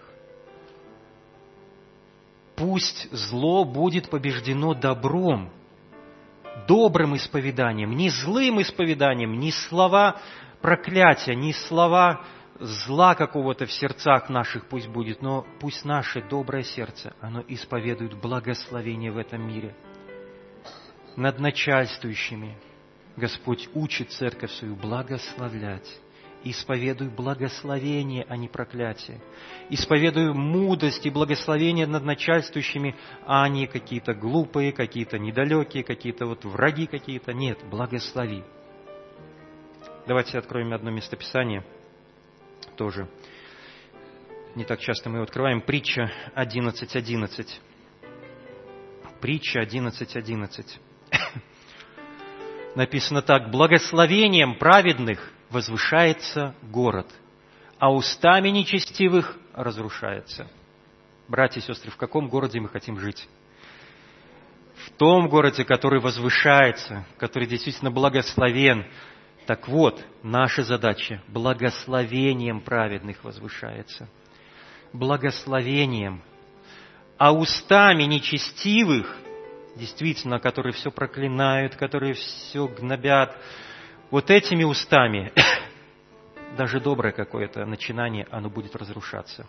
Пусть зло будет побеждено добром, добрым исповеданием, не злым исповеданием, не слова проклятия, не слова зла какого-то в сердцах наших пусть будет, но пусть наше доброе сердце, оно исповедует благословение в этом мире. Над начальствующими Господь учит церковь свою благословлять. Исповедуй благословение, а не проклятие. Исповедуй мудрость и благословение над начальствующими, а не какие-то глупые, какие-то недалекие, какие-то вот враги какие-то. Нет, благослови. Давайте откроем одно местописание. Тоже не так часто мы его открываем. Притча одиннадцать одиннадцать. Притча одиннадцать одиннадцать. Написано так. Благословением праведных возвышается город, а устами нечестивых разрушается. Братья и сестры, в каком городе мы хотим жить? В том городе, который возвышается, который действительно благословен. Так вот, наша задача – благословением праведных возвышается. Благословением. А устами нечестивых, действительно, которые все проклинают, которые все гнобят, вот этими устами, даже доброе какое-то начинание, оно будет разрушаться.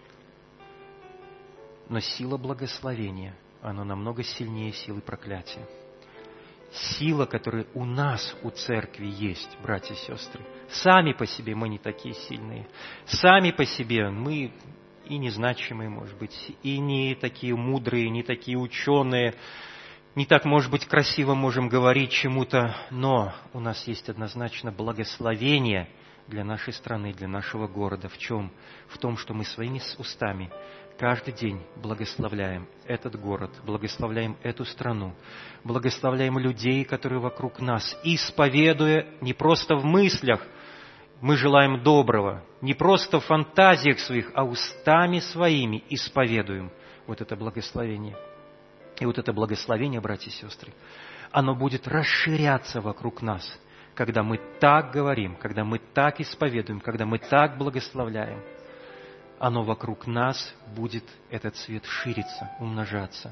Но сила благословения, оно намного сильнее силы проклятия. Сила, которая у нас, у церкви есть, братья и сестры. Сами по себе мы не такие сильные. Сами по себе мы и незначимые, может быть, и не такие мудрые, не такие ученые, не так, может быть, красиво можем говорить чему-то, но у нас есть однозначно благословение для нашей страны, для нашего города. В чем? В том, что мы своими устами каждый день благословляем этот город, благословляем эту страну, благословляем людей, которые вокруг нас, исповедуя не просто в мыслях, мы желаем доброго, не просто в фантазиях своих, а устами своими исповедуем вот это благословение. И вот это благословение, братья и сестры, оно будет расширяться вокруг нас, когда мы так говорим, когда мы так исповедуем, когда мы так благословляем. Оно вокруг нас будет, этот свет, шириться, умножаться.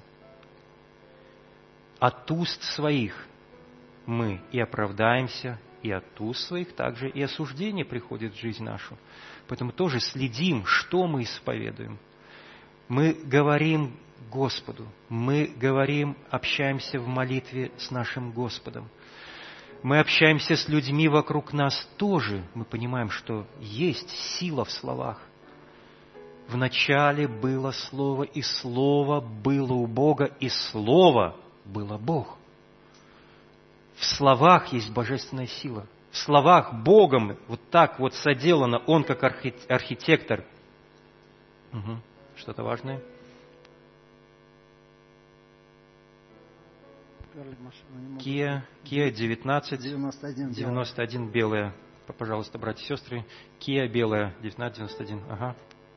От уст своих мы и оправдаемся, и от уст своих также и осуждение приходит в жизнь нашу. Поэтому тоже следим, что мы исповедуем. Мы говорим Господу, мы говорим, общаемся в молитве с нашим Господом. Мы общаемся с людьми вокруг нас тоже. Мы понимаем, что есть сила в словах. В начале было Слово, и Слово было у Бога, и Слово было Бог. В словах есть божественная сила. В словах Богом вот так вот соделано, Он как архитектор. Угу. Что-то важное? Kia, Kia девятнадцать девяносто один белая. Пожалуйста, братья и сестры. Kia белая девятнадцать девяносто один. Ага.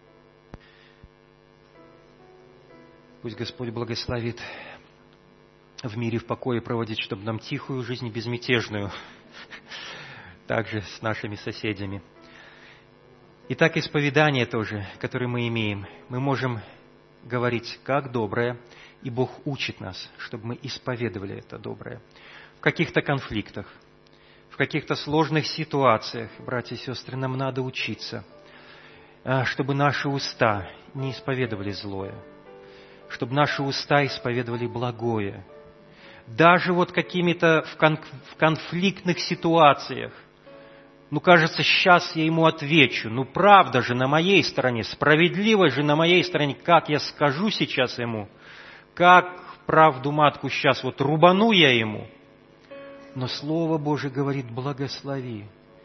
Пусть Господь благословит в мире, в покое проводить, чтобы нам тихую жизнь и безмятежную, также с нашими соседями. Итак, исповедание тоже, которое мы имеем, мы можем говорить как доброе, и Бог учит нас, чтобы мы исповедовали это доброе. В каких-то конфликтах, в каких-то сложных ситуациях, братья и сестры, нам надо учиться, чтобы наши уста не исповедовали злое, чтобы наши уста исповедовали благое. Даже вот какими-то в, кон- в конфликтных ситуациях, ну, кажется, сейчас я ему отвечу, ну, правда же на моей стороне, справедливо же на моей стороне, как я скажу сейчас ему, как правду матку сейчас вот рубану я ему. Но Слово Божие говорит, благослови.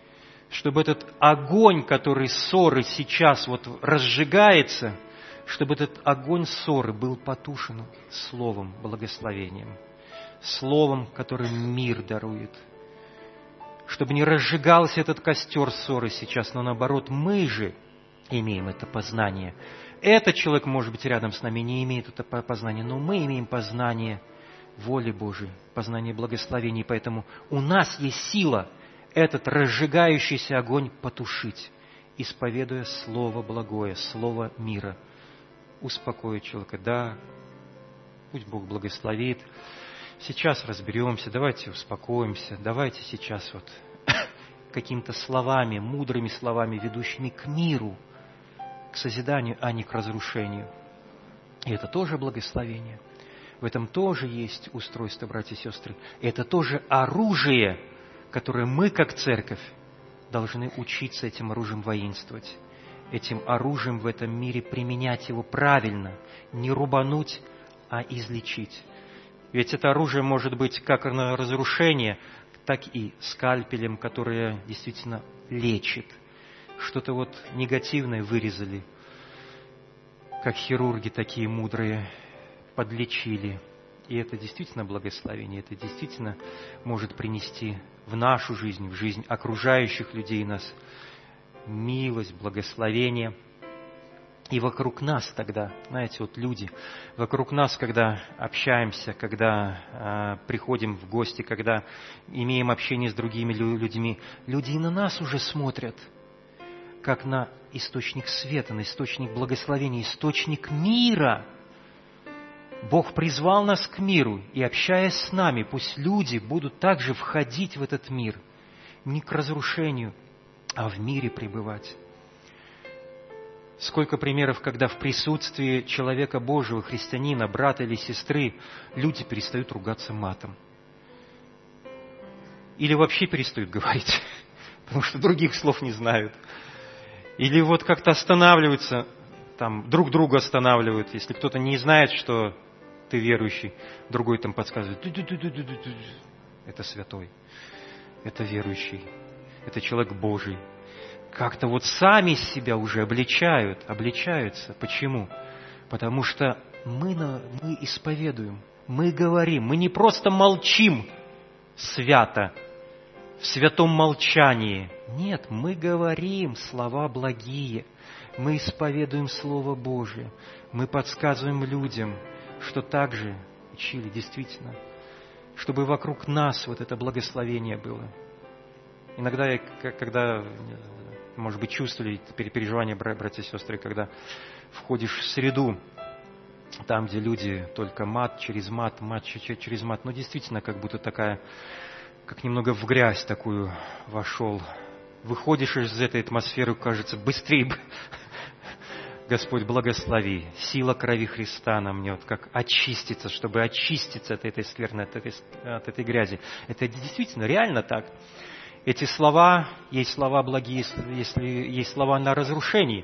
чтобы этот огонь, который ссоры сейчас вот разжигается, чтобы этот огонь ссоры был потушен словом, благословением, словом, которым мир дарует. Чтобы не разжигался этот костер ссоры сейчас, но наоборот, мы же имеем это познание. Этот человек, может быть, рядом с нами не имеет это познание, но мы имеем познание воли Божией, познание благословений. Поэтому у нас есть сила этот разжигающийся огонь потушить, исповедуя Слово благое, Слово мира. Успокоить человека. Да, пусть Бог благословит. Сейчас разберемся, давайте успокоимся, давайте сейчас вот какими-то словами, мудрыми словами, ведущими к миру, к созиданию, а не к разрушению. И это тоже благословение. В этом тоже есть устройство, братья и сестры. И это тоже оружие, которое мы, как церковь, должны учиться этим оружием воинствовать. Этим оружием в этом мире применять его правильно, не рубануть, а излечить. Ведь это оружие может быть как на разрушение, так и скальпелем, которое действительно лечит. Что-то вот негативное вырезали, как хирурги такие мудрые, подлечили. И это действительно благословение, это действительно может принести в нашу жизнь, в жизнь окружающих людей нас милость, благословение. И вокруг нас тогда, знаете, вот люди, вокруг нас, когда общаемся, когда э, приходим в гости, когда имеем общение с другими людьми, люди и на нас уже смотрят, как на источник света, на источник благословения, источник мира. Бог призвал нас к миру, и общаясь с нами, пусть люди будут также входить в этот мир, не к разрушению, а в мире пребывать. Сколько примеров, когда в присутствии человека Божьего, христианина, брата или сестры, люди перестают ругаться матом. Или вообще перестают говорить, потому что других слов не знают. Или вот как-то останавливаются, там, друг друга останавливают. Если кто-то не знает, что ты верующий, другой там подсказывает. Это святой, это верующий, это человек Божий. Как-то вот сами себя уже обличают, обличаются. Почему? Потому что мы, на, мы исповедуем, мы говорим, мы не просто молчим свято, в святом молчании. Нет, мы говорим слова благие, мы исповедуем Слово Божие, мы подсказываем людям, что также учили действительно, чтобы вокруг нас вот это благословение было. Иногда, я, когда, может быть, чувствовали переживания, братья и сестры, когда входишь в среду, там, где люди только мат через мат, мат через мат, но действительно, как будто такая, как немного в грязь такую вошел. Выходишь из этой атмосферы, кажется, быстрее бы. Господь, благослови. Сила крови Христа на мне, вот как очиститься, чтобы очиститься от этой скверны, от этой, от этой грязи. Это действительно реально так. Эти слова, есть слова благие, если есть слова на разрушении.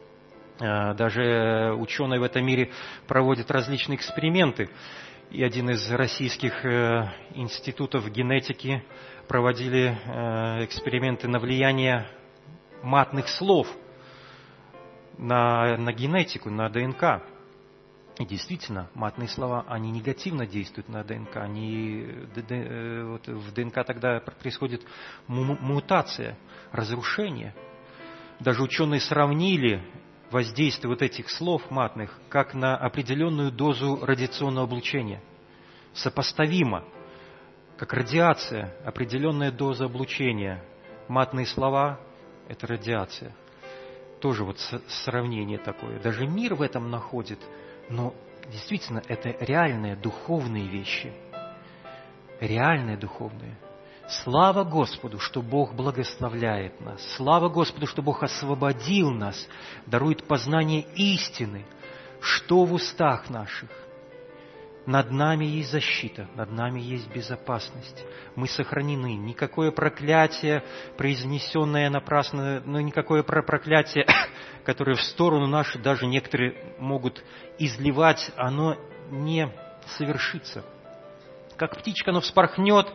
Даже ученые в этом мире проводят различные эксперименты. И один из российских институтов генетики проводили эксперименты на влияние матных слов на, на генетику, на ДНК. И действительно, матные слова, они негативно действуют на ДНК. Они, вот в ДНК тогда происходит мутация, разрушение. Даже ученые сравнили воздействие вот этих слов матных как на определенную дозу радиационного облучения. Сопоставимо, как радиация, определенная доза облучения. Матные слова – это радиация. Тоже вот сравнение такое. Даже мир в этом находит. Но действительно, это реальные духовные вещи. Реальные духовные. Слава Господу, что Бог благословляет нас. Слава Господу, что Бог освободил нас, дарует познание истины, что в устах наших. Над нами есть защита, над нами есть безопасность. Мы сохранены. Никакое проклятие, произнесенное напрасно, но никакое проклятие, которое в сторону нашу даже некоторые могут изливать, оно не совершится. Как птичка, оно вспорхнет,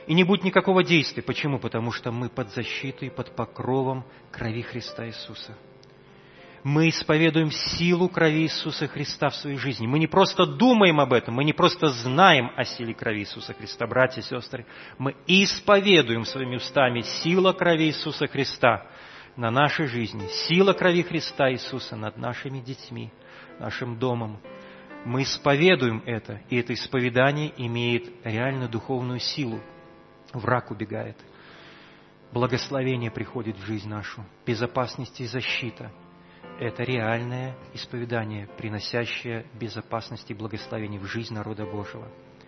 и не будет никакого действия. Почему? Потому что мы под защитой, под покровом крови Христа Иисуса. Мы исповедуем силу крови Иисуса Христа в своей жизни. Мы не просто думаем об этом, мы не просто знаем о силе крови Иисуса Христа, братья и сестры. Мы исповедуем своими устами сила крови Иисуса Христа на нашей жизни, сила крови Христа Иисуса над нашими детьми, нашим домом. Мы исповедуем это, и это исповедание имеет реально духовную силу. Враг убегает. Благословение приходит в жизнь нашу, безопасность и защита. Это реальное исповедание, приносящее безопасность и благословение в жизнь народа Божьего.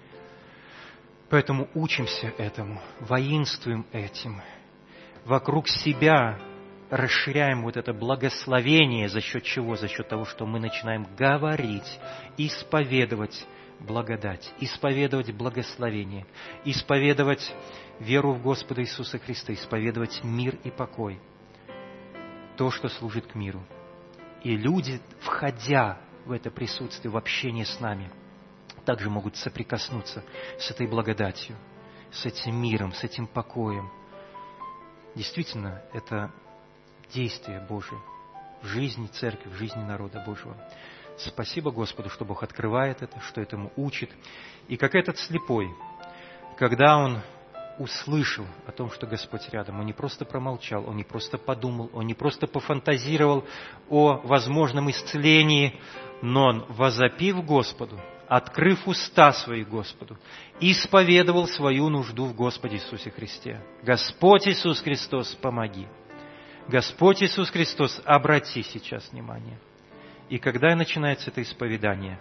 Поэтому учимся этому, воинствуем этим. Вокруг себя расширяем вот это благословение. За счет чего? За счет того, что мы начинаем говорить, исповедовать благодать, исповедовать благословение, исповедовать веру в Господа Иисуса Христа, исповедовать мир и покой. То, что служит к миру. И люди, входя в это присутствие, в общение с нами, также могут соприкоснуться с этой благодатью, с этим миром, с этим покоем. Действительно, это действие Божие в жизни церкви, в жизни народа Божьего. Спасибо Господу, что Бог открывает это, что этому учит. И как этот слепой, когда он услышал о том, что Господь рядом, он не просто промолчал, он не просто подумал, он не просто пофантазировал о возможном исцелении, но он, возопив Господу, открыв уста свои Господу, исповедовал свою нужду в Господе Иисусе Христе. Господь Иисус Христос, помоги. Господь Иисус Христос, обрати сейчас внимание. И когда начинается это исповедание,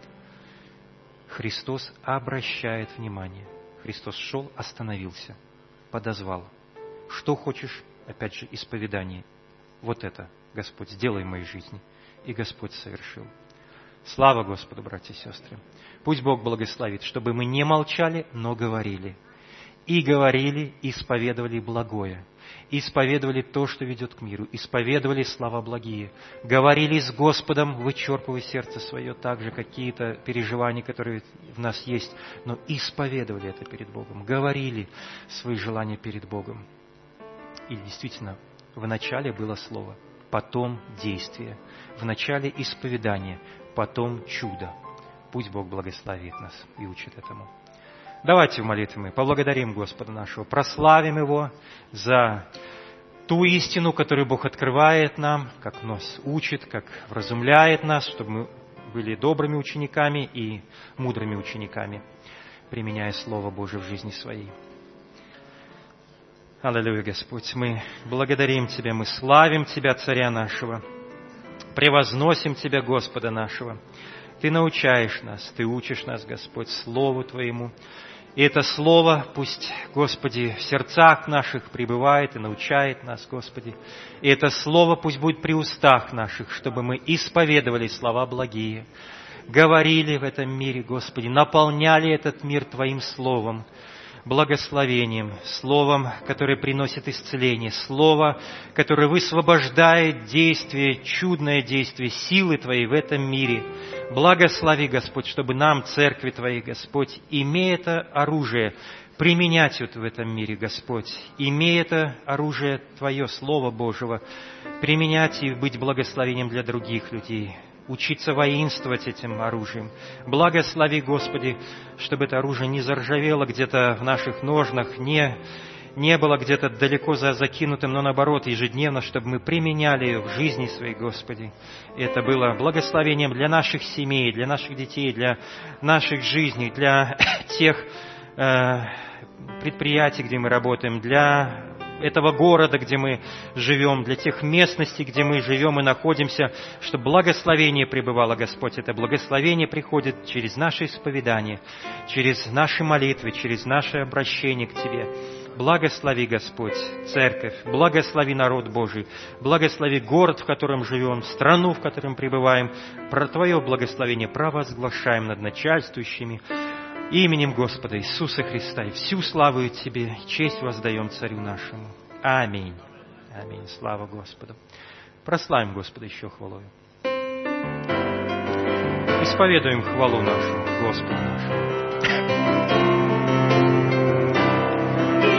Христос обращает внимание. Христос шел, остановился, подозвал. Что хочешь, опять же, исповедание. Вот это, Господь, сделай в моей жизни. И Господь совершил. Слава Господу, братья и сестры. Пусть Бог благословит, чтобы мы не молчали, но говорили. И говорили, исповедовали благое. Исповедовали то, что ведет к миру. Исповедовали слова благие. Говорили с Господом, вычерпывая сердце свое, также какие-то переживания, которые в нас есть. Но исповедовали это перед Богом. Говорили свои желания перед Богом. И действительно, в начале было слово, потом действие. В начале исповедание, потом чудо. Пусть Бог благословит нас и учит этому. Давайте в молитве мы поблагодарим Господа нашего, прославим Его за ту истину, которую Бог открывает нам, как нас учит, как вразумляет нас, чтобы мы были добрыми учениками и мудрыми учениками, применяя Слово Божие в жизни своей. Аллилуйя, Господь, мы благодарим Тебя, мы славим Тебя, Царя нашего, превозносим Тебя, Господа нашего. Ты научаешь нас, Ты учишь нас, Господь, Слову Твоему. И это Слово пусть, Господи, в сердцах наших пребывает и научает нас, Господи. И это Слово пусть будет при устах наших, чтобы мы исповедовали слова благие, говорили в этом мире, Господи, наполняли этот мир Твоим Словом, благословением, Словом, которое приносит исцеление, Слово, которое высвобождает действие, чудное действие силы Твоей в этом мире. Благослови, Господь, чтобы нам, церкви Твоей, Господь, имея это оружие, применять вот в этом мире, Господь, имея это оружие Твое, Слово Божьего, применять и быть благословением для других людей, учиться воинствовать этим оружием. Благослови, Господи, чтобы это оружие не заржавело где-то в наших ножнах, не, не было где-то далеко за закинутым, но наоборот, ежедневно, чтобы мы применяли ее в жизни своей, Господи. И это было благословением для наших семей, для наших детей, для наших жизней, для тех э, предприятий, где мы работаем, для этого города, где мы живем, для тех местностей, где мы живем и находимся, чтобы благословение пребывало, Господь. Это благословение приходит через наше исповедание, через наши молитвы, через наше обращение к Тебе. Благослови, Господь, церковь, благослови народ Божий, благослови город, в котором живем, страну, в котором пребываем. Про Твое благословение провозглашаем над начальствующими. Именем Господа Иисуса Христа и всю славу Тебе, и честь воздаем Царю нашему. Аминь. Аминь. Слава Господу. Прославим Господа еще хвалою. Исповедуем хвалу нашу, Господу нашему.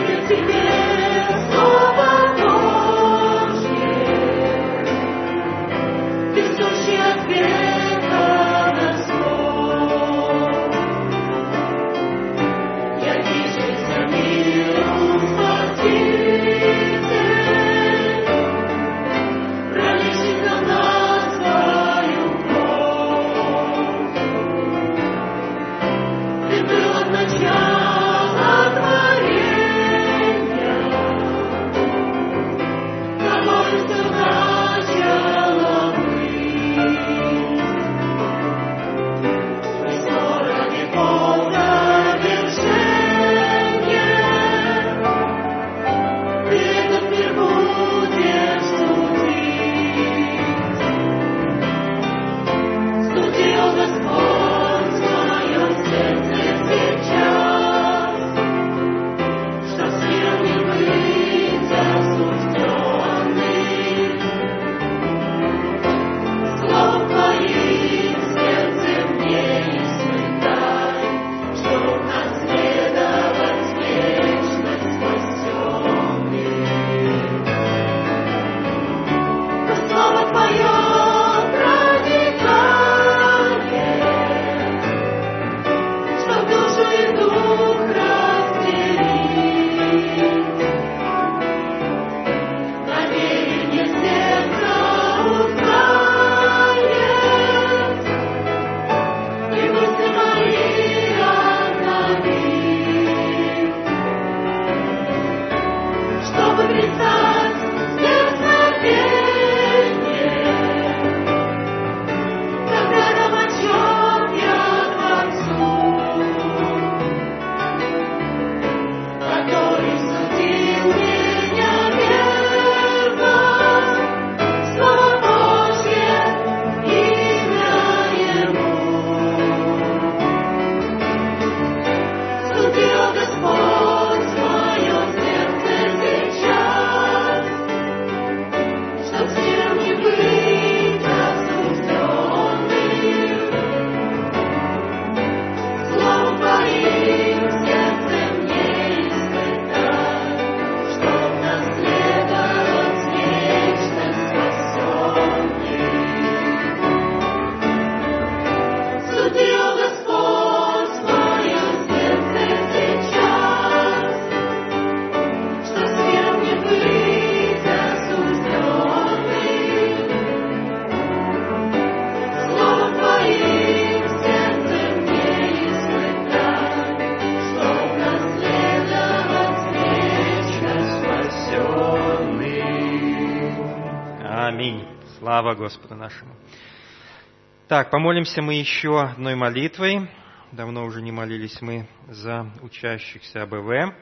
Слава Господу нашему. Так, помолимся мы еще одной молитвой. Давно уже не молились мы за учащихся А Б В.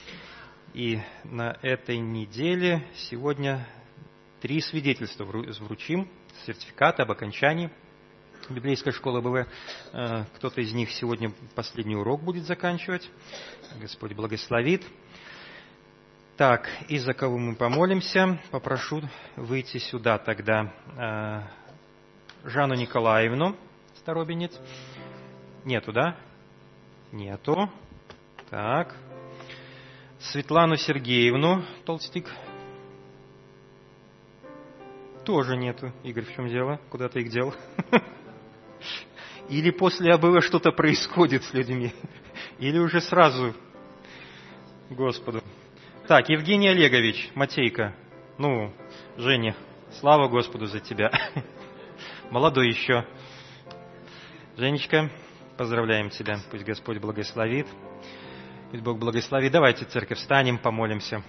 И на этой неделе сегодня три свидетельства вручим, сертификаты об окончании библейской школы А Б В. Кто-то из них сегодня последний урок будет заканчивать. Господь благословит. Так, и за кого мы помолимся, попрошу выйти сюда тогда Жанну Николаевну Старобинец. Нету, да? Нету. Так. Светлану Сергеевну Толстик. Тоже нету. Игорь, в чем дело? Куда ты их дел? Или после А Б В что-то происходит с людьми? Или уже сразу Господу? Так, Евгений Олегович, Матейка. Ну, Женя, слава Господу за тебя. Молодой еще. Женечка, поздравляем тебя. Пусть Господь благословит. Пусть Бог благословит. Давайте, церковь, встанем, помолимся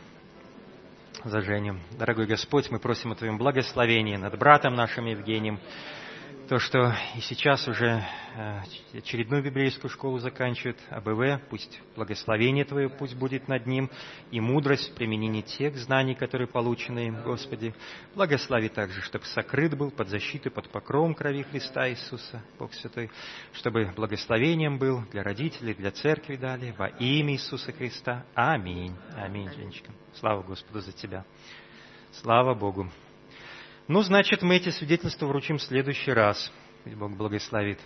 за Женю. Дорогой Господь, мы просим о Твоем благословении над братом нашим Евгением. То, что и сейчас уже очередную библейскую школу заканчивает А Б В, пусть благословение Твое пусть будет над ним, и мудрость в применении тех знаний, которые получены им, Господи. Благослови также, чтобы сокрыт был под защитой, под покровом крови Христа Иисуса, Бог Святой, чтобы благословением был для родителей, для церкви дали, во имя Иисуса Христа. Аминь. Аминь, Женечка. Слава Господу за тебя. Слава Богу. Ну, значит, мы эти свидетельства вручим в следующий раз. Пусть Бог благословит.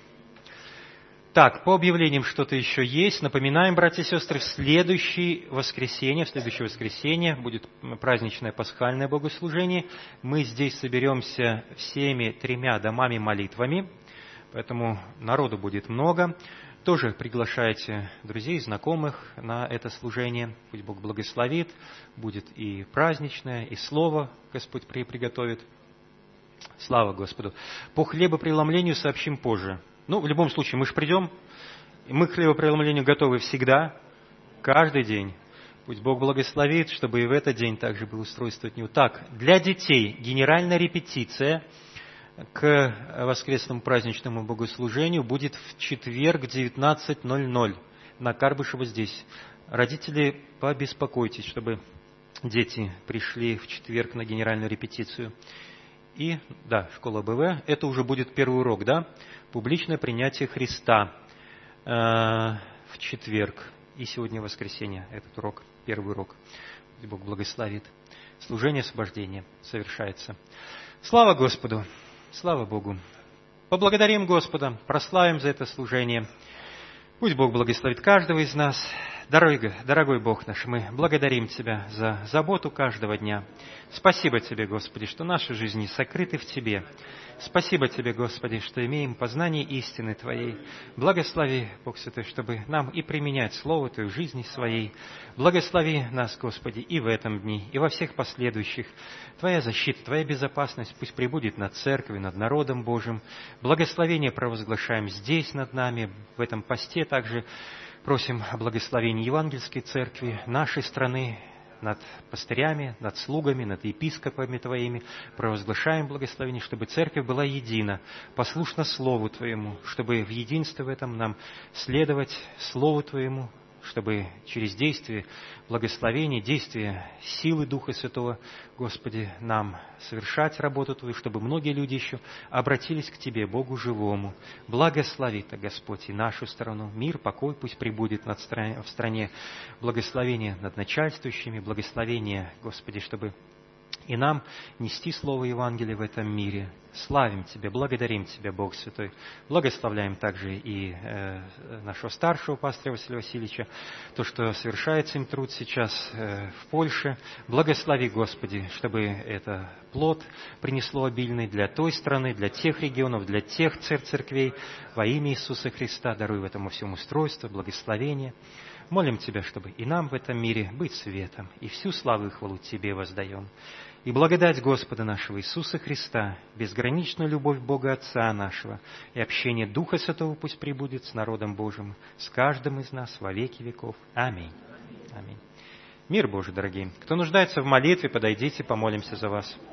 Так, по объявлениям что-то еще есть. Напоминаем, братья и сестры, в следующее воскресенье, в следующее воскресенье будет праздничное пасхальное богослужение. Мы здесь соберемся всеми тремя домами молитвами, поэтому народу будет много. Тоже приглашайте друзей, знакомых на это служение. Пусть Бог благословит. Будет и праздничное, и слово Господь приготовит. Слава Господу. По хлебопреломлению сообщим позже. Ну, в любом случае, мы же придем. И мы к хлебопреломлению готовы всегда, каждый день. Пусть Бог благословит, чтобы и в этот день также было устройство от Него. Так, для детей генеральная репетиция к воскресному праздничному богослужению будет в четверг в девятнадцать ноль ноль на Карбышева здесь. Родители, побеспокойтесь, чтобы дети пришли в четверг на генеральную репетицию. И, да, школа А Б В, это уже будет первый урок, да? Публичное принятие Христа э, в четверг. И сегодня воскресенье, этот урок, первый урок. Бог благословит. Служение освобождения совершается. Слава Господу! Слава Богу! Поблагодарим Господа, прославим за это служение. Пусть Бог благословит каждого из нас. Дорогой, дорогой Бог наш, мы благодарим Тебя за заботу каждого дня. Спасибо Тебе, Господи, что наши жизни сокрыты в Тебе. Спасибо Тебе, Господи, что имеем познание истины Твоей. Благослови, Бог Святой, чтобы нам и применять Слово Твое в жизни своей. Благослови нас, Господи, и в этом дне, и во всех последующих. Твоя защита, Твоя безопасность пусть пребудет над Церковью, над народом Божьим. Благословение провозглашаем здесь над нами, в этом посте также. Просим о благословении Евангельской Церкви, нашей страны, над пастырями, над слугами, над епископами Твоими. Провозглашаем благословение, чтобы Церковь была едина, послушна Слову Твоему, чтобы в единстве в этом нам следовать Слову Твоему, чтобы через действие благословения, действие силы Духа Святого, Господи, нам совершать работу Твою, чтобы многие люди еще обратились к Тебе, Богу живому. Благослови Ты, Господь, и нашу страну. Мир, покой пусть пребудет над стране, в стране. Благословение над начальствующими, благословение, Господи, чтобы и нам нести Слово Евангелия в этом мире. Славим Тебя, благодарим Тебя, Бог Святой. Благословляем также и э, нашего старшего пастыря Василия Васильевича, то, что совершается им труд сейчас э, в Польше. Благослови, Господи, чтобы это плод принесло обильный для той страны, для тех регионов, для тех церквей. Во имя Иисуса Христа даруй в этом всем устройство, благословение. Молим Тебя, чтобы и нам в этом мире быть светом, и всю славу и хвалу Тебе воздаем. И благодать Господа нашего Иисуса Христа, безграничную любовь Бога Отца нашего и общение Духа Святого пусть пребудет с народом Божьим, с каждым из нас во веки веков. Аминь. Аминь. Мир Божий, дорогие. Кто нуждается в молитве, подойдите, помолимся за вас.